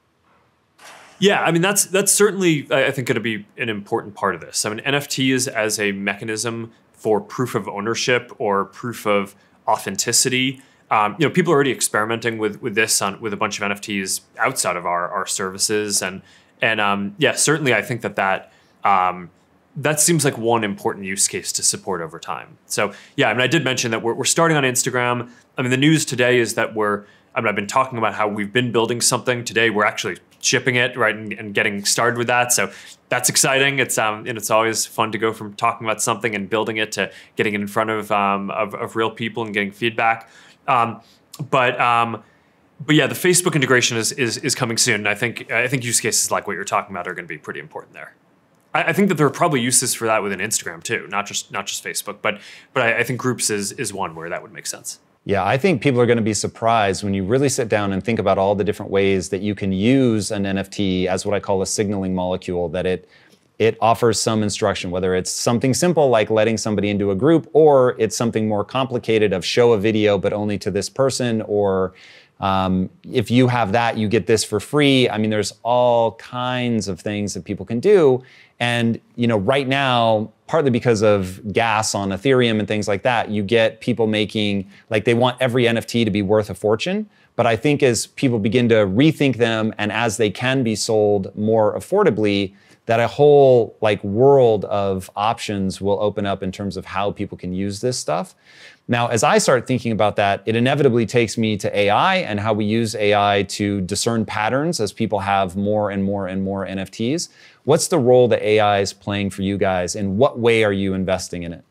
Yeah, I mean, that's that's certainly, I think, going to be an important part of this. I mean, N F Ts as a mechanism for proof of ownership or proof of authenticity. Um, you know, people are already experimenting with with this on with a bunch of N F Ts outside of our our services, and and um, yeah, certainly, I think that that. Um, That seems like one important use case to support over time. So yeah, I mean, I did mention that we're, we're starting on Instagram. I mean, the news today is that we're, I mean, I've been talking about how we've been building something. Today, we're actually shipping it, right, and, and getting started with that. So that's exciting. It's um, and it's always fun to go from talking about something and building it to getting it in front of um, of, of real people and getting feedback. Um, but um, but yeah, the Facebook integration is is is coming soon. And I think I think use cases like what you're talking about are going to be pretty important there. I think that there are probably uses for that within Instagram too, not just not just Facebook, but but I, I think groups is is one where that would make sense. Yeah, I think people are going to be surprised when you really sit down and think about all the different ways that you can use an N F T as what I call a signaling molecule, that it it offers some instruction, whether it's something simple like letting somebody into a group, or it's something more complicated of show a video but only to this person, or Um, if you have that, you get this for free. I mean, there's all kinds of things that people can do. And, you know, right now, partly because of gas on Ethereum and things like that, you get people making, like they want every N F T to be worth a fortune. But I think as people begin to rethink them and as they can be sold more affordably, that a whole like world of options will open up in terms of how people can use this stuff. Now, as I start thinking about that, it inevitably takes me to A I and how we use A I to discern patterns as people have more and more and more N F Ts. What's the role that A I is playing for you guys? In what way are you investing in it?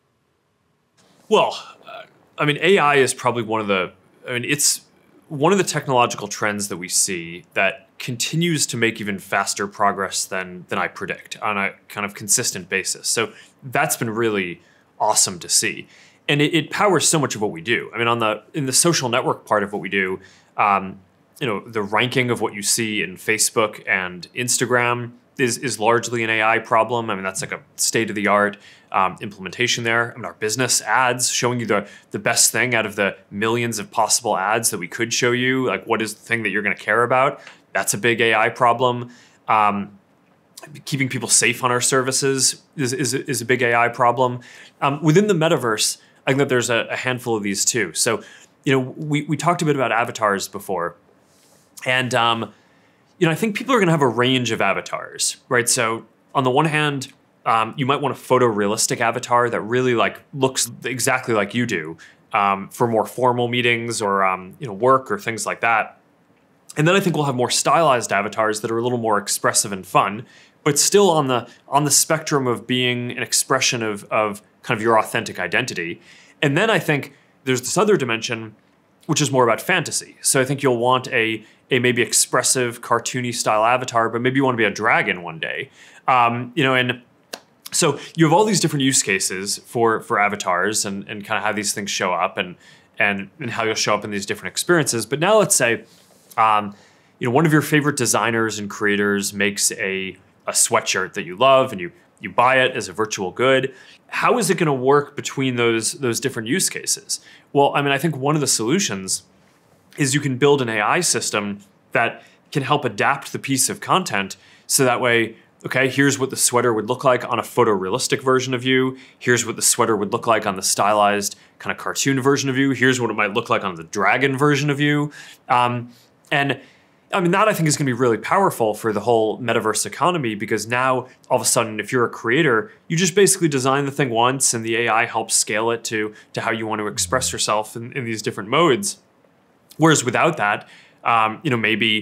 Well, uh, I mean, A I is probably one of the, I mean, it's one of the technological trends that we see that continues to make even faster progress than than I predict on a kind of consistent basis. So that's been really awesome to see. And it, it powers so much of what we do. I mean, on the in the social network part of what we do, um, you know, the ranking of what you see in Facebook and Instagram is is largely an A I problem. I mean, that's like a state of the art um, implementation there. I mean, our business ads showing you the the best thing out of the millions of possible ads that we could show you. Like, what is the thing that you're going to care about? That's a big A I problem. Um, keeping people safe on our services is is, is a big A I problem. Um, within the metaverse, I think that there's a, a handful of these too. So, you know, we, we talked a bit about avatars before. And, um, you know, I think people are going to have a range of avatars, right? So on the one hand, um, you might want a photorealistic avatar that really like looks exactly like you do um, for more formal meetings or, um, you know, work or things like that. And then I think we'll have more stylized avatars that are a little more expressive and fun, but still on the on the spectrum of being an expression of, of kind of your authentic identity. And then I think there's this other dimension, which is more about fantasy. So I think you'll want a, a maybe expressive, cartoony style avatar, but maybe you want to be a dragon one day. Um, you know, and so you have all these different use cases for, for avatars and, and kind of how these things show up and, and, and how you'll show up in these different experiences. But now let's say, um, you know, one of your favorite designers and creators makes a, a sweatshirt that you love and you you buy it as a virtual good. How is it going to work between those, those different use cases? Well, I mean, I think one of the solutions is you can build an A I system that can help adapt the piece of content so that way, okay, here's what the sweater would look like on a photorealistic version of you. Here's what the sweater would look like on the stylized kind of cartoon version of you. Here's what it might look like on the dragon version of you. Um, and I mean, that I think is going to be really powerful for the whole metaverse economy, because now all of a sudden, if you're a creator, you just basically design the thing once and the A I helps scale it to, to how you want to express yourself in, in these different modes. Whereas without that, um, you know, maybe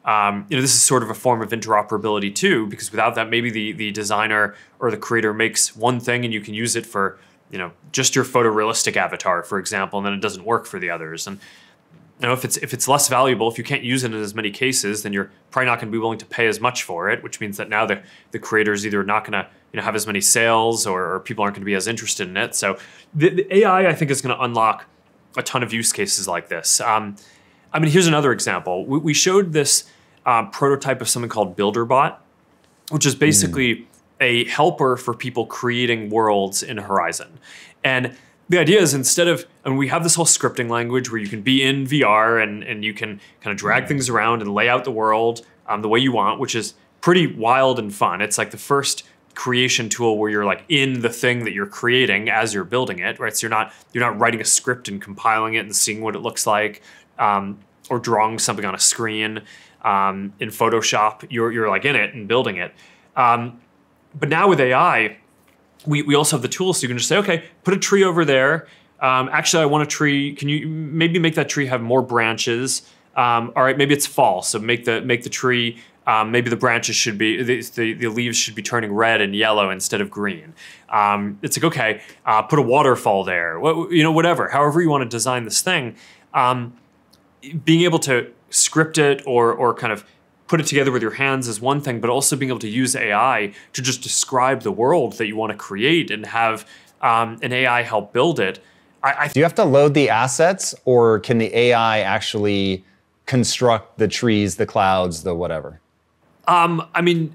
Um, you know, this is sort of a form of interoperability too, because without that, maybe the the designer or the creator makes one thing and you can use it for, you know, just your photorealistic avatar, for example, and then it doesn't work for the others. And you know, if it's if it's less valuable, if you can't use it in as many cases, then you're probably not going to be willing to pay as much for it, which means that now the the creator is either not going to, you know, have as many sales, or, or people aren't going to be as interested in it. So the, the A I, I think, is going to unlock a ton of use cases like this. Um, I mean, here's another example. We, we showed this uh, prototype of something called BuilderBot, which is basically mm. a helper for people creating worlds in Horizon. And the idea is, instead of, and we have this whole scripting language where you can be in V R and, and you can kind of drag things around and lay out the world um, the way you want, which is pretty wild and fun. It's like the first creation tool where you're like in the thing that you're creating as you're building it, right? So you're not you're not writing a script and compiling it and seeing what it looks like, um, or drawing something on a screen um, in Photoshop. You're you're like in it and building it. Um, but now with A I, we we also have the tools, so you can just say, okay, put a tree over there. Um, actually, I want a tree. Can you maybe make that tree have more branches? Um, all right, maybe it's fall, so make the make the tree. Um, maybe the branches should be, the, the, the leaves should be turning red and yellow instead of green. Um, it's like, okay, uh, put a waterfall there, what, you know, whatever, however you want to design this thing. Um, being able to script it or, or kind of put it together with your hands is one thing, but also being able to use A I to just describe the world that you want to create and have um, an A I help build it. I, I Do you have to load the assets, or can the A I actually construct the trees, the clouds, the whatever? Um, I mean,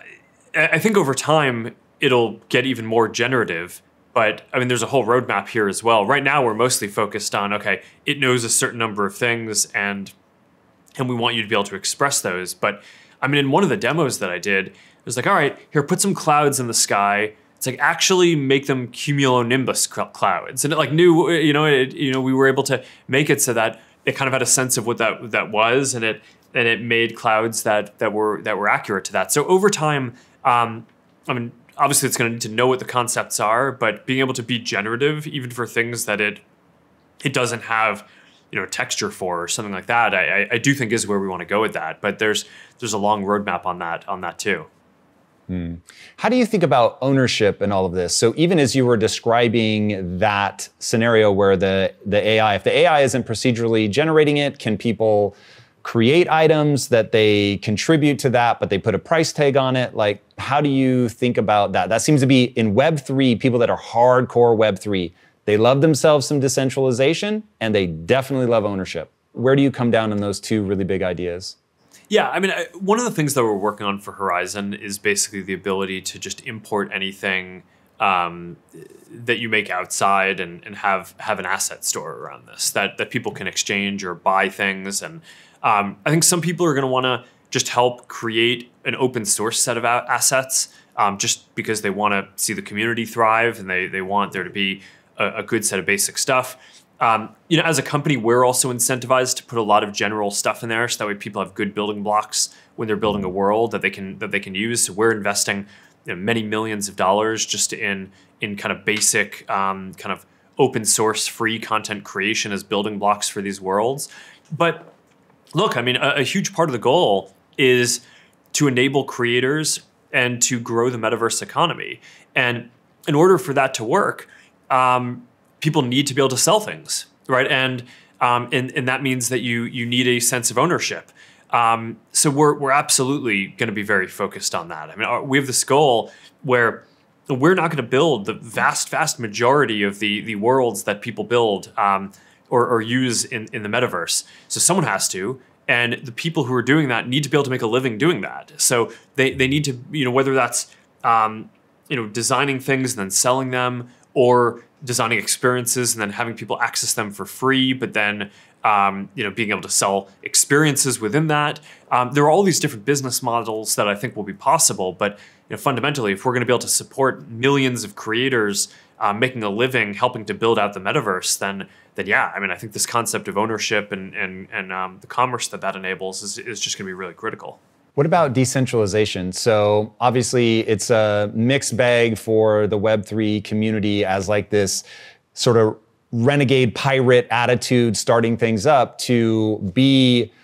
I think over time it'll get even more generative, but I mean, there's a whole roadmap here as well. Right now, we're mostly focused on, okay, it knows a certain number of things, and and we want you to be able to express those. But I mean, in one of the demos that I did, it was like, all right, here, put some clouds in the sky. It's like, actually make them cumulonimbus clouds, and it like knew, you know, it, you know, we were able to make it so that it kind of had a sense of what that that was, and it. and it made clouds that that were that were accurate to that. So over time, um, I mean, obviously it's going to need to know what the concepts are, but being able to be generative, even for things that it it doesn't have, you know, texture for or something like that, I, I do think is where we want to go with that. But there's there's a long roadmap on that on that too. Hmm. How do you think about ownership in all of this? So even as you were describing that scenario where the the A I, if the A I isn't procedurally generating it, can people create items that they contribute to that, but they put a price tag on it? Like, how do you think about that? That seems to be in Web three, people that are hardcore Web three, they love themselves some decentralization, and they definitely love ownership. Where do you come down on those two really big ideas? Yeah, I mean, I, one of the things that we're working on for Horizon is basically the ability to just import anything um, that you make outside and, and have have an asset store around this, that, that people can exchange or buy things. And Um, I think some people are going to want to just help create an open source set of assets, um, just because they want to see the community thrive and they they want there to be a, a good set of basic stuff. Um, you know, as a company, we're also incentivized to put a lot of general stuff in there, so that way people have good building blocks when they're building a world that they can that they can use. So we're investing, you know, many millions of dollars just in in kind of basic um, kind of open source free content creation as building blocks for these worlds. But look, I mean, a, a huge part of the goal is to enable creators and to grow the metaverse economy. And in order for that to work, um, people need to be able to sell things, right? And um, and, and that means that you you need a sense of ownership. Um, so we're we're absolutely going to be very focused on that. I mean, our, we have this goal where we're not going to build the vast, vast majority of the the worlds that people build Um, Or, or use in, in the metaverse. So someone has to, and the people who are doing that need to be able to make a living doing that. So they, they need to, you know, whether that's, um, you know, designing things and then selling them, or designing experiences and then having people access them for free, but then, um, you know, being able to sell experiences within that. Um, there are all these different business models that I think will be possible, but you know, fundamentally, if we're going to be able to support millions of creators uh, making a living, helping to build out the metaverse, then then yeah, I mean, I think this concept of ownership and and and um, the commerce that that enables is is just going to be really critical. What about decentralization? So obviously, it's a mixed bag for the Web three community as like this sort of renegade pirate attitude starting things up, to be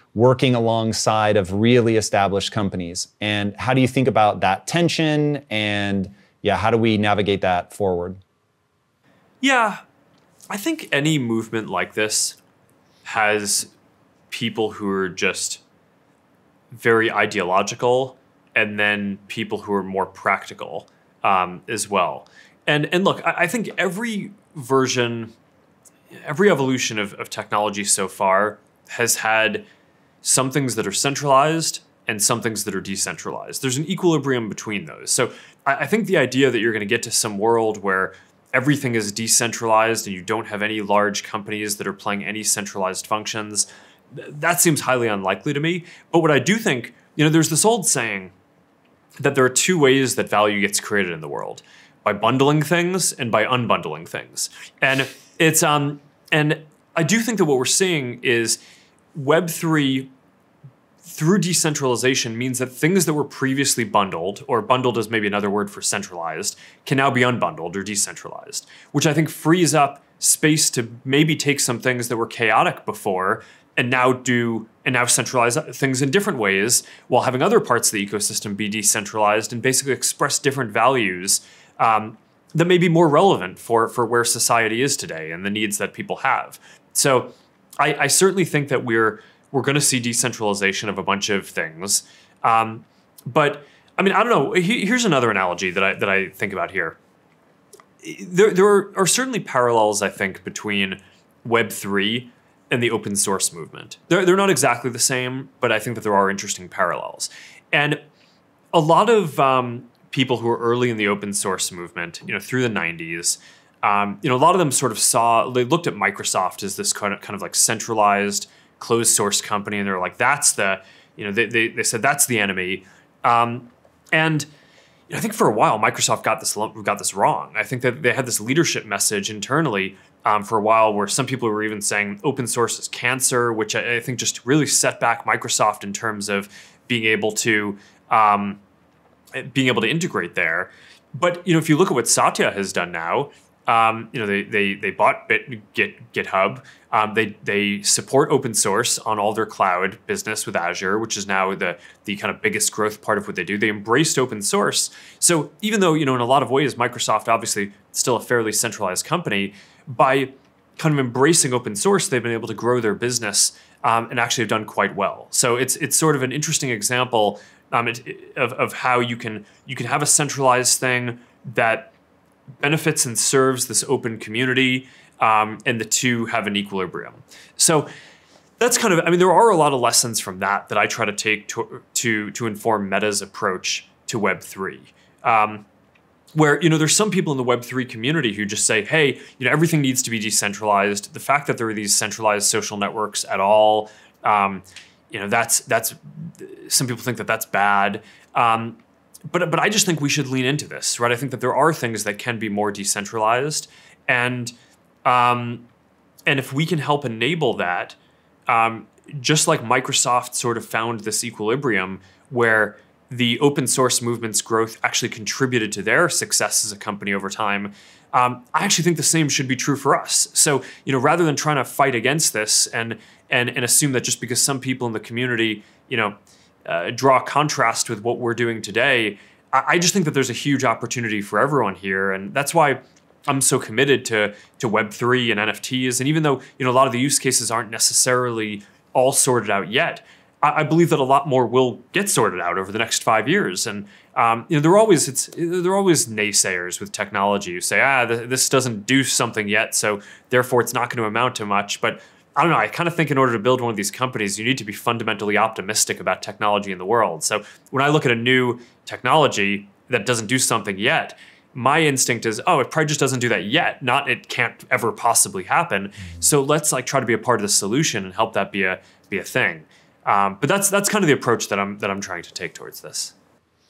working alongside of really established companies. And how do you think about that tension? And yeah, how do we navigate that forward? Yeah, I think any movement like this has people who are just very ideological and then people who are more practical um, as well. And and look, I, I think every version, every evolution of, of technology so far has had some things that are centralized and some things that are decentralized. There's an equilibrium between those. So I, I think the idea that you're going to get to some world where everything is decentralized and you don't have any large companies that are playing any centralized functions, th- that seems highly unlikely to me. But what I do think, you know, there's this old saying that there are two ways that value gets created in the world: by bundling things and by unbundling things. And it's um and I do think that what we're seeing is Web three through decentralization means that things that were previously bundled, or bundled is maybe another word for centralized, can now be unbundled or decentralized, which I think frees up space to maybe take some things that were chaotic before and now do and now centralize things in different ways, while having other parts of the ecosystem be decentralized and basically express different values um, that may be more relevant for, for where society is today and the needs that people have. So I, I certainly think that we're we're going to see decentralization of a bunch of things. Um, but I mean, I don't know. He, here's another analogy that I that I think about here. There there are, are certainly parallels, I think, between Web three and the open source movement. They're they're not exactly the same, but I think that there are interesting parallels. And a lot of um, people who were early in the open source movement, you know, through the nineties, um, you know, a lot of them sort of saw, they looked at Microsoft as this kind of kind of like centralized closed source company, and they're like, that's the, you know, they they, they said that's the enemy. Um, and you know, I think for a while Microsoft got this got this wrong. I think that they had this leadership message internally um, for a while where some people were even saying open source is cancer, which I, I think just really set back Microsoft in terms of being able to um, being able to integrate there. But you know, if you look at what Satya has done now, um, you know, they they they bought Bit, Git, GitHub. Um, they they support open source on all their cloud business with Azure, which is now the the kind of biggest growth part of what they do. They embraced open source. So even though, you know, in a lot of ways, Microsoft obviously still a fairly centralized company, by kind of embracing open source, they've been able to grow their business um, and actually have done quite well. So it's it's sort of an interesting example um, it, of of how you can you can have a centralized thing that benefits and serves this open community. Um, and the two have an equilibrium. So that's kind of, I mean, there are a lot of lessons from that that I try to take to to, to inform Meta's approach to Web three. Um, where, you know, there's some people in the Web three community who just say, hey, you know, everything needs to be decentralized. The fact that there are these centralized social networks at all, um, you know, that's, that's, some people think that that's bad. Um, but, but I just think we should lean into this, right? I think that there are things that can be more decentralized, and Um, and if we can help enable that, um, just like Microsoft sort of found this equilibrium where the open source movement's growth actually contributed to their success as a company over time, um, I actually think the same should be true for us. So, you know, rather than trying to fight against this and and and assume that just because some people in the community, you know, uh, draw a contrast with what we're doing today, I, I just think that there's a huge opportunity for everyone here, and that's why I'm so committed to to Web three and N F Ts. And even though, you know, a lot of the use cases aren't necessarily all sorted out yet, I, I believe that a lot more will get sorted out over the next five years. And um, you know, there are always it's there are always naysayers with technology who say, ah, th- this doesn't do something yet, so therefore it's not going to amount to much. But I don't know. I kind of think in order to build one of these companies, you need to be fundamentally optimistic about technology in the world. So when I look at a new technology that doesn't do something yet, my instinct is, oh, it probably just doesn't do that yet. Not it can't ever possibly happen. So let's like try to be a part of the solution and help that be a be a thing. Um, but that's that's kind of the approach that I'm that I'm trying to take towards this.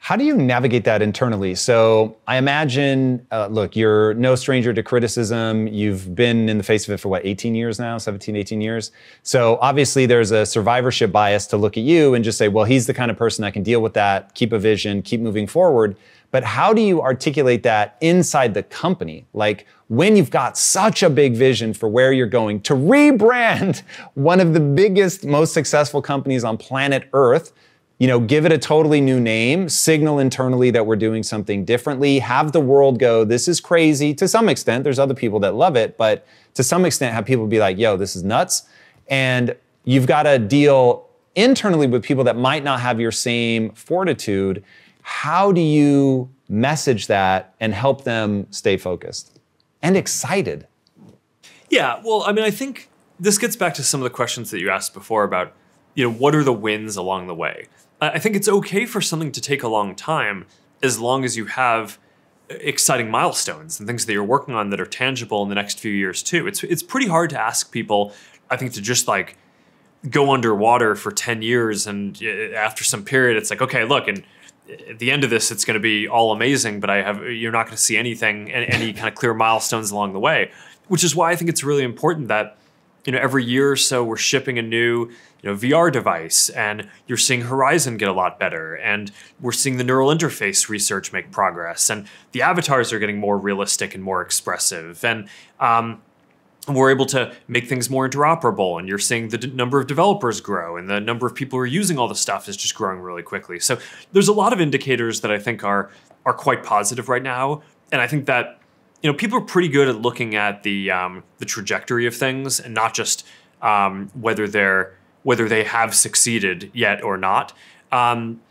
How do you navigate that internally? So I imagine, uh, look, you're no stranger to criticism. You've been in the face of it for what, eighteen years now, seventeen, eighteen years? So obviously there's a survivorship bias to look at you and just say, well, he's the kind of person that can deal with that, keep a vision, keep moving forward. But how do you articulate that inside the company? Like when you've got such a big vision for where you're going to rebrand one of the biggest, most successful companies on planet Earth, you know, give it a totally new name, signal internally that we're doing something differently, have the world go, this is crazy. To some extent, there's other people that love it, but to some extent have people be like, yo, this is nuts. And you've got to deal internally with people that might not have your same fortitude. How do you message that and help them stay focused and excited? Yeah, well, I mean, I think this gets back to some of the questions that you asked before about, you know, what are the wins along the way? I think it's okay for something to take a long time as long as you have exciting milestones and things that you're working on that are tangible in the next few years too. It's it's pretty hard to ask people, I think, to just like go underwater for ten years and after some period it's like, okay, look, and at the end of this it's going to be all amazing, but I have you're not going to see anything, any kind of clear milestones along the way, which is why I think it's really important that, you know, every year or so we're shipping a new, you know, V R device, and you're seeing Horizon get a lot better, and we're seeing the neural interface research make progress, and the avatars are getting more realistic and more expressive, and um, we're able to make things more interoperable, and you're seeing the d- number of developers grow, and the number of people who are using all this stuff is just growing really quickly. So there's a lot of indicators that I think are are quite positive right now, and I think that, you know, people are pretty good at looking at the um, the trajectory of things and not just um, whether they're whether they have succeeded yet or not. Um,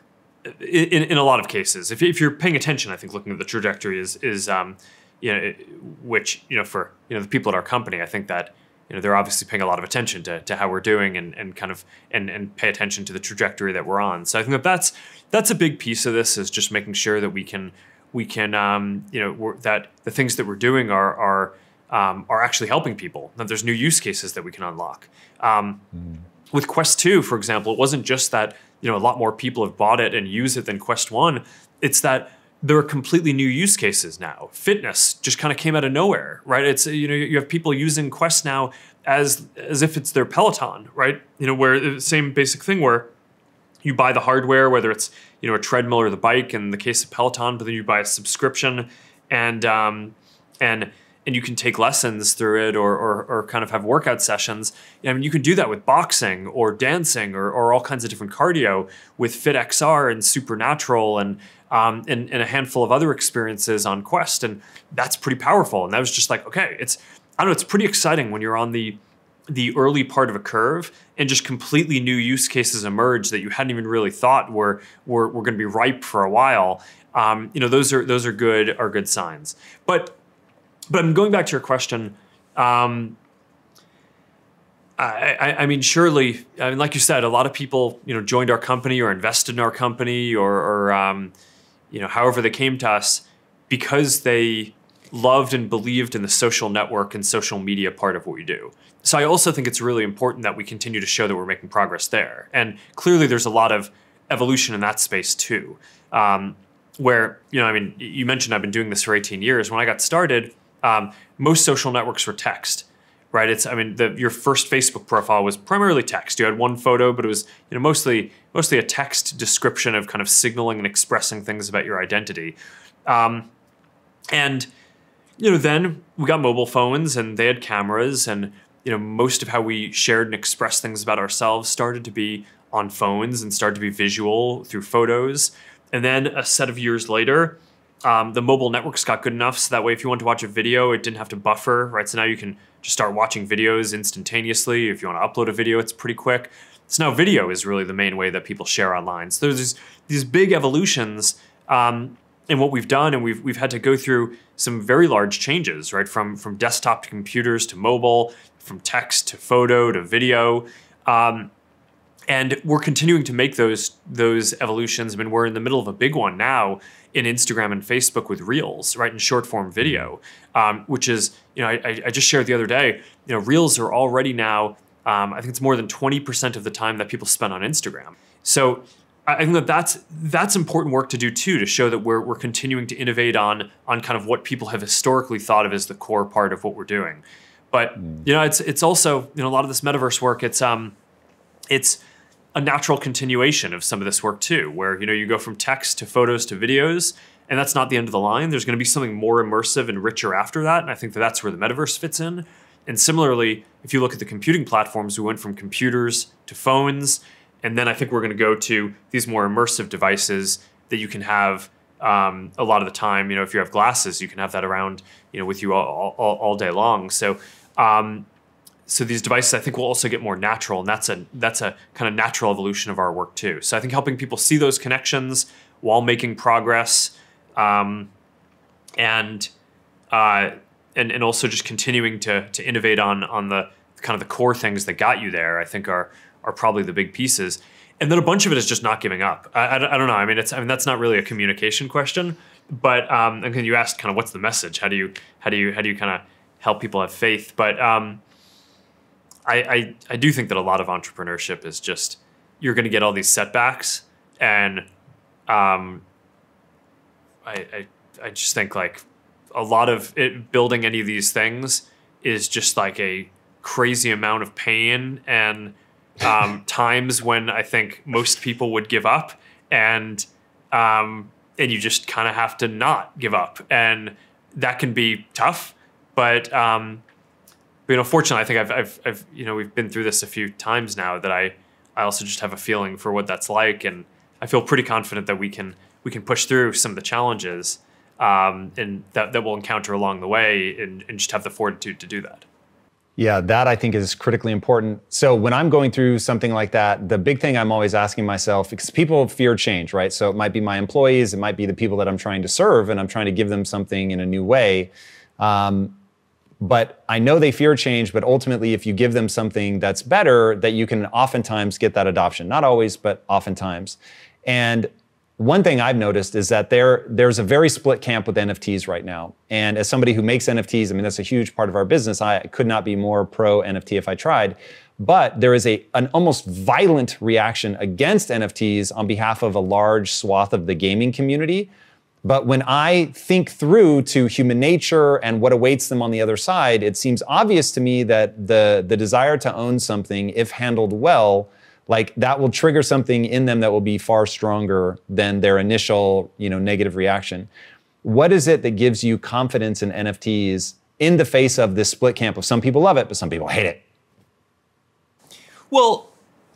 in, in a lot of cases, if, if you're paying attention, I think looking at the trajectory is is um, you know, which, you know, for, you know, the people at our company, I think that, you know, they're obviously paying a lot of attention to, to how we're doing and, and kind of and and pay attention to the trajectory that we're on. So I think that that's that's a big piece of this, is just making sure that we can we can um, you know we're, that the things that we're doing are are um, are actually helping people. That there's new use cases that we can unlock. Um, mm. With Quest two, for example, it wasn't just that, you know, a lot more people have bought it and use it than Quest one. It's that there are completely new use cases now. Fitness just kind of came out of nowhere, right? It's, you know, you have people using Quest now as as if it's their Peloton, right? You know, where the same basic thing where you buy the hardware, whether it's, you know, a treadmill or the bike in the case of Peloton, but then you buy a subscription and um, and and you can take lessons through it, or or, or kind of have workout sessions. I mean, you can do that with boxing or dancing or, or all kinds of different cardio with FitXR and Supernatural and, um, and and a handful of other experiences on Quest, and that's pretty powerful. And that was just like, okay, it's I don't know, it's pretty exciting when you're on the the early part of a curve and just completely new use cases emerge that you hadn't even really thought were were, were going to be ripe for a while. Um, you know, those are those are good are good signs. But but I'm going back to your question. Um, I, I, I mean, surely, I mean, like you said, a lot of people, you know, joined our company or invested in our company or, or um, you know, however they came to us because they loved and believed in the social network and social media part of what we do. So I also think it's really important that we continue to show that we're making progress there. And clearly there's a lot of evolution in that space too. Um, where, you know, I mean, you mentioned I've been doing this for eighteen years. When I got started, um, most social networks were text, right? It's, I mean, the, your first Facebook profile was primarily text. You had one photo, but it was, you know, mostly mostly a text description of kind of signaling and expressing things about your identity. Um, and, you know, then we got mobile phones and they had cameras, and, you know, most of how we shared and expressed things about ourselves started to be on phones and started to be visual through photos. And then a set of years later, um, the mobile networks got good enough so that way if you want to watch a video, it didn't have to buffer, right? So now you can just start watching videos instantaneously. If you want to upload a video, it's pretty quick. So now video is really the main way that people share online. So there's these, these big evolutions um, in what we've done, and we've we've had to go through some very large changes, right? From from desktop to computers to mobile, from text to photo to video. Um, And we're continuing to make those those evolutions. I mean, we're in the middle of a big one now in Instagram and Facebook with Reels, right, in short form video, um, which is, you know, I, I just shared the other day, you know, Reels are already now, um, I think it's more than twenty percent of the time that people spend on Instagram. So I think that that's that's important work to do too, to show that we're we're continuing to innovate on on kind of what people have historically thought of as the core part of what we're doing. But mm. you know, it's it's also, you know, a lot of this metaverse work. It's um, it's a natural continuation of some of this work too, where you know you go from text to photos to videos, and that's not the end of the line. There's going to be something more immersive and richer after that, and I think that that's where the metaverse fits in. And similarly, if you look at the computing platforms, we went from computers to phones. And then I think we're going to go to these more immersive devices that you can have um, a lot of the time. You know, if you have glasses, you can have that around, you know, with you all, all, all day long. So, um, so these devices, I think, will also get more natural, and that's a that's a kind of natural evolution of our work too. So I think helping people see those connections while making progress, um, and uh, and and also just continuing to to innovate on on the kind of the core things that got you there, I think are. are probably the big pieces. And then a bunch of it is just not giving up. I, I, I don't know. I mean, it's, I mean, that's not really a communication question, but, um, and then you asked kind of what's the message? How do you, how do you, how do you kind of help people have faith? But, um, I, I, I do think that a lot of entrepreneurship is just, you're going to get all these setbacks. And, um, I, I, I just think like a lot of it, building any of these things is just like a crazy amount of pain and, um, times when I think most people would give up, and um, and you just kind of have to not give up, and that can be tough. But um, you know, fortunately, I think I've, I've I've you know we've been through this a few times now that I I also just have a feeling for what that's like, and I feel pretty confident that we can we can push through some of the challenges um, and that that we'll encounter along the way, and, and just have the fortitude to do that. Yeah, that I think is critically important. So when I'm going through something like that, the big thing I'm always asking myself, because people fear change, right? So it might be my employees, it might be the people that I'm trying to serve, and I'm trying to give them something in a new way. Um, but I know they fear change, but ultimately if you give them something that's better, that you can oftentimes get that adoption. Not always, but oftentimes. And one thing I've noticed is that there, there's a very split camp with N F Ts right now. And as somebody who makes N F Ts, I mean, that's a huge part of our business. I could not be more pro N F T if I tried. But there is a, an almost violent reaction against N F Ts on behalf of a large swath of the gaming community. But when I think through to human nature and what awaits them on the other side, it seems obvious to me that the, the desire to own something, if handled well, like that will trigger something in them that will be far stronger than their initial, you know, negative reaction. What is it that gives you confidence in N F Ts in the face of this split camp of some people love it, but some people hate it? Well,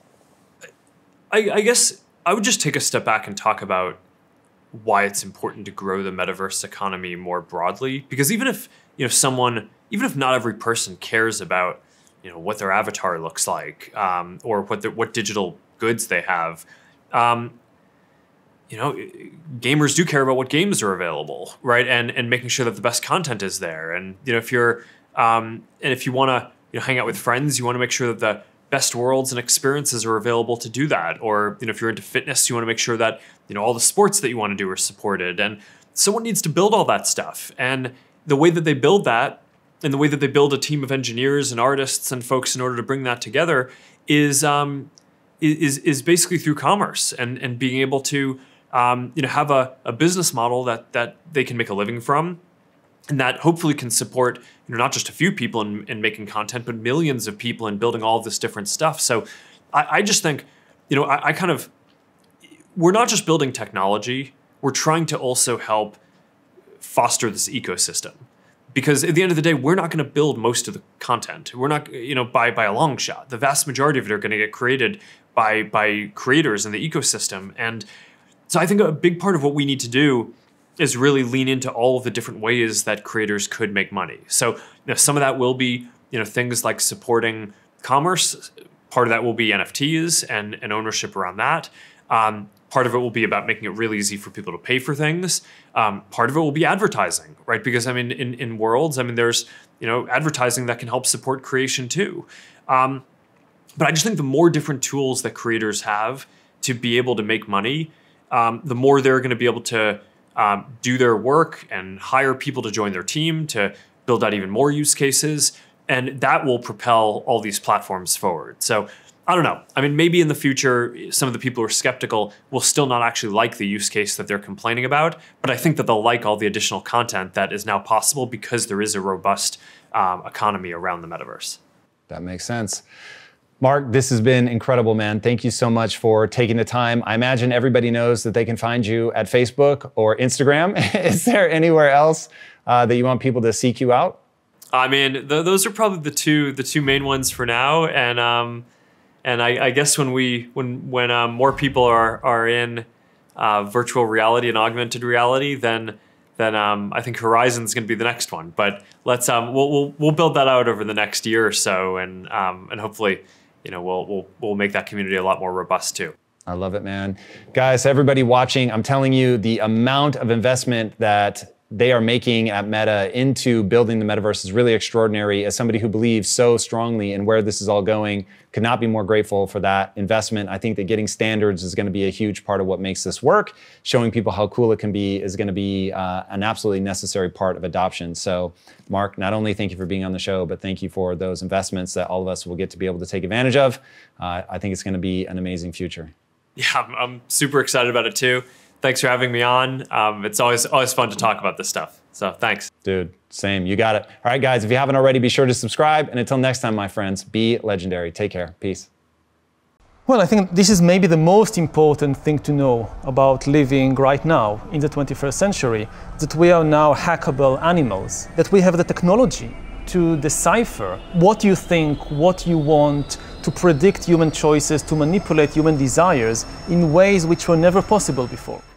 I, I guess I would just take a step back and talk about why it's important to grow the metaverse economy more broadly. Because even if, you know, someone, even if not every person cares about, you know, what their avatar looks like, um, or what the, what digital goods they have. Um, you know, gamers do care about what games are available, right? And and making sure that the best content is there. And you know, if you're um, and if you want to, you know, hang out with friends, you want to make sure that the best worlds and experiences are available to do that. Or you know, if you're into fitness, you want to make sure that you know all the sports that you want to do are supported. And someone needs to build all that stuff. And the way that they build that, and the way that they build a team of engineers and artists and folks in order to bring that together is um, is is basically through commerce and and being able to um, you know have a, a business model that that they can make a living from, and that hopefully can support you know not just a few people in, in making content, but millions of people in building all of this different stuff. So I, I just think you know I, I kind of we're not just building technology, we're trying to also help foster this ecosystem. Because at the end of the day, we're not going to build most of the content. We're not, you know, by by a long shot. The vast majority of it are going to get created by by creators in the ecosystem. And so I think a big part of what we need to do is really lean into all of the different ways that creators could make money. So you know, some of that will be, you know, things like supporting commerce. Part of that will be N F Ts and, and ownership around that. Um, Part of it will be about making it really easy for people to pay for things. Um, part of it will be advertising, right? Because I mean, in, in worlds, I mean, there's you know advertising that can help support creation too. Um, but I just think the more different tools that creators have to be able to make money, um, the more they're going to be able to um, do their work and hire people to join their team to build out even more use cases, and that will propel all these platforms forward. So I don't know. I mean, maybe in the future, some of the people who are skeptical will still not actually like the use case that they're complaining about, but I think that they'll like all the additional content that is now possible because there is a robust um, economy around the metaverse. That makes sense. Mark, this has been incredible, man. Thank you so much for taking the time. I imagine everybody knows that they can find you at Facebook or Instagram. Is there anywhere else uh, that you want people to seek you out? I mean, th those are probably the two the two main ones for now, and um, and I, I guess when we when when um, more people are are in uh, virtual reality and augmented reality, then then um, I think Horizon's going to be the next one. But let's um, we'll, we'll we'll build that out over the next year or so, and um, and hopefully, you know, we'll we'll we'll make that community a lot more robust too. I love it, man. Guys, everybody watching, I'm telling you, the amount of investment that they are making at Meta into building the metaverse is really extraordinary. As somebody who believes so strongly in where this is all going, could not be more grateful for that investment. I think that getting standards is going to be a huge part of what makes this work. Showing people how cool it can be is going to be uh, an absolutely necessary part of adoption. So, Mark, not only thank you for being on the show, but thank you for those investments that all of us will get to be able to take advantage of. Uh, I think it's going to be an amazing future. Yeah, I'm, I'm super excited about it too. Thanks for having me on. Um, it's always always fun to talk about this stuff. So thanks. Dude, same. You got it. All right, guys, if you haven't already, be sure to subscribe. And until next time, my friends, be legendary. Take care. Peace. Well, I think this is maybe the most important thing to know about living right now in the twenty-first century, that we are now hackable animals, that we have the technology to decipher what you think, what you want, to predict human choices, to manipulate human desires in ways which were never possible before.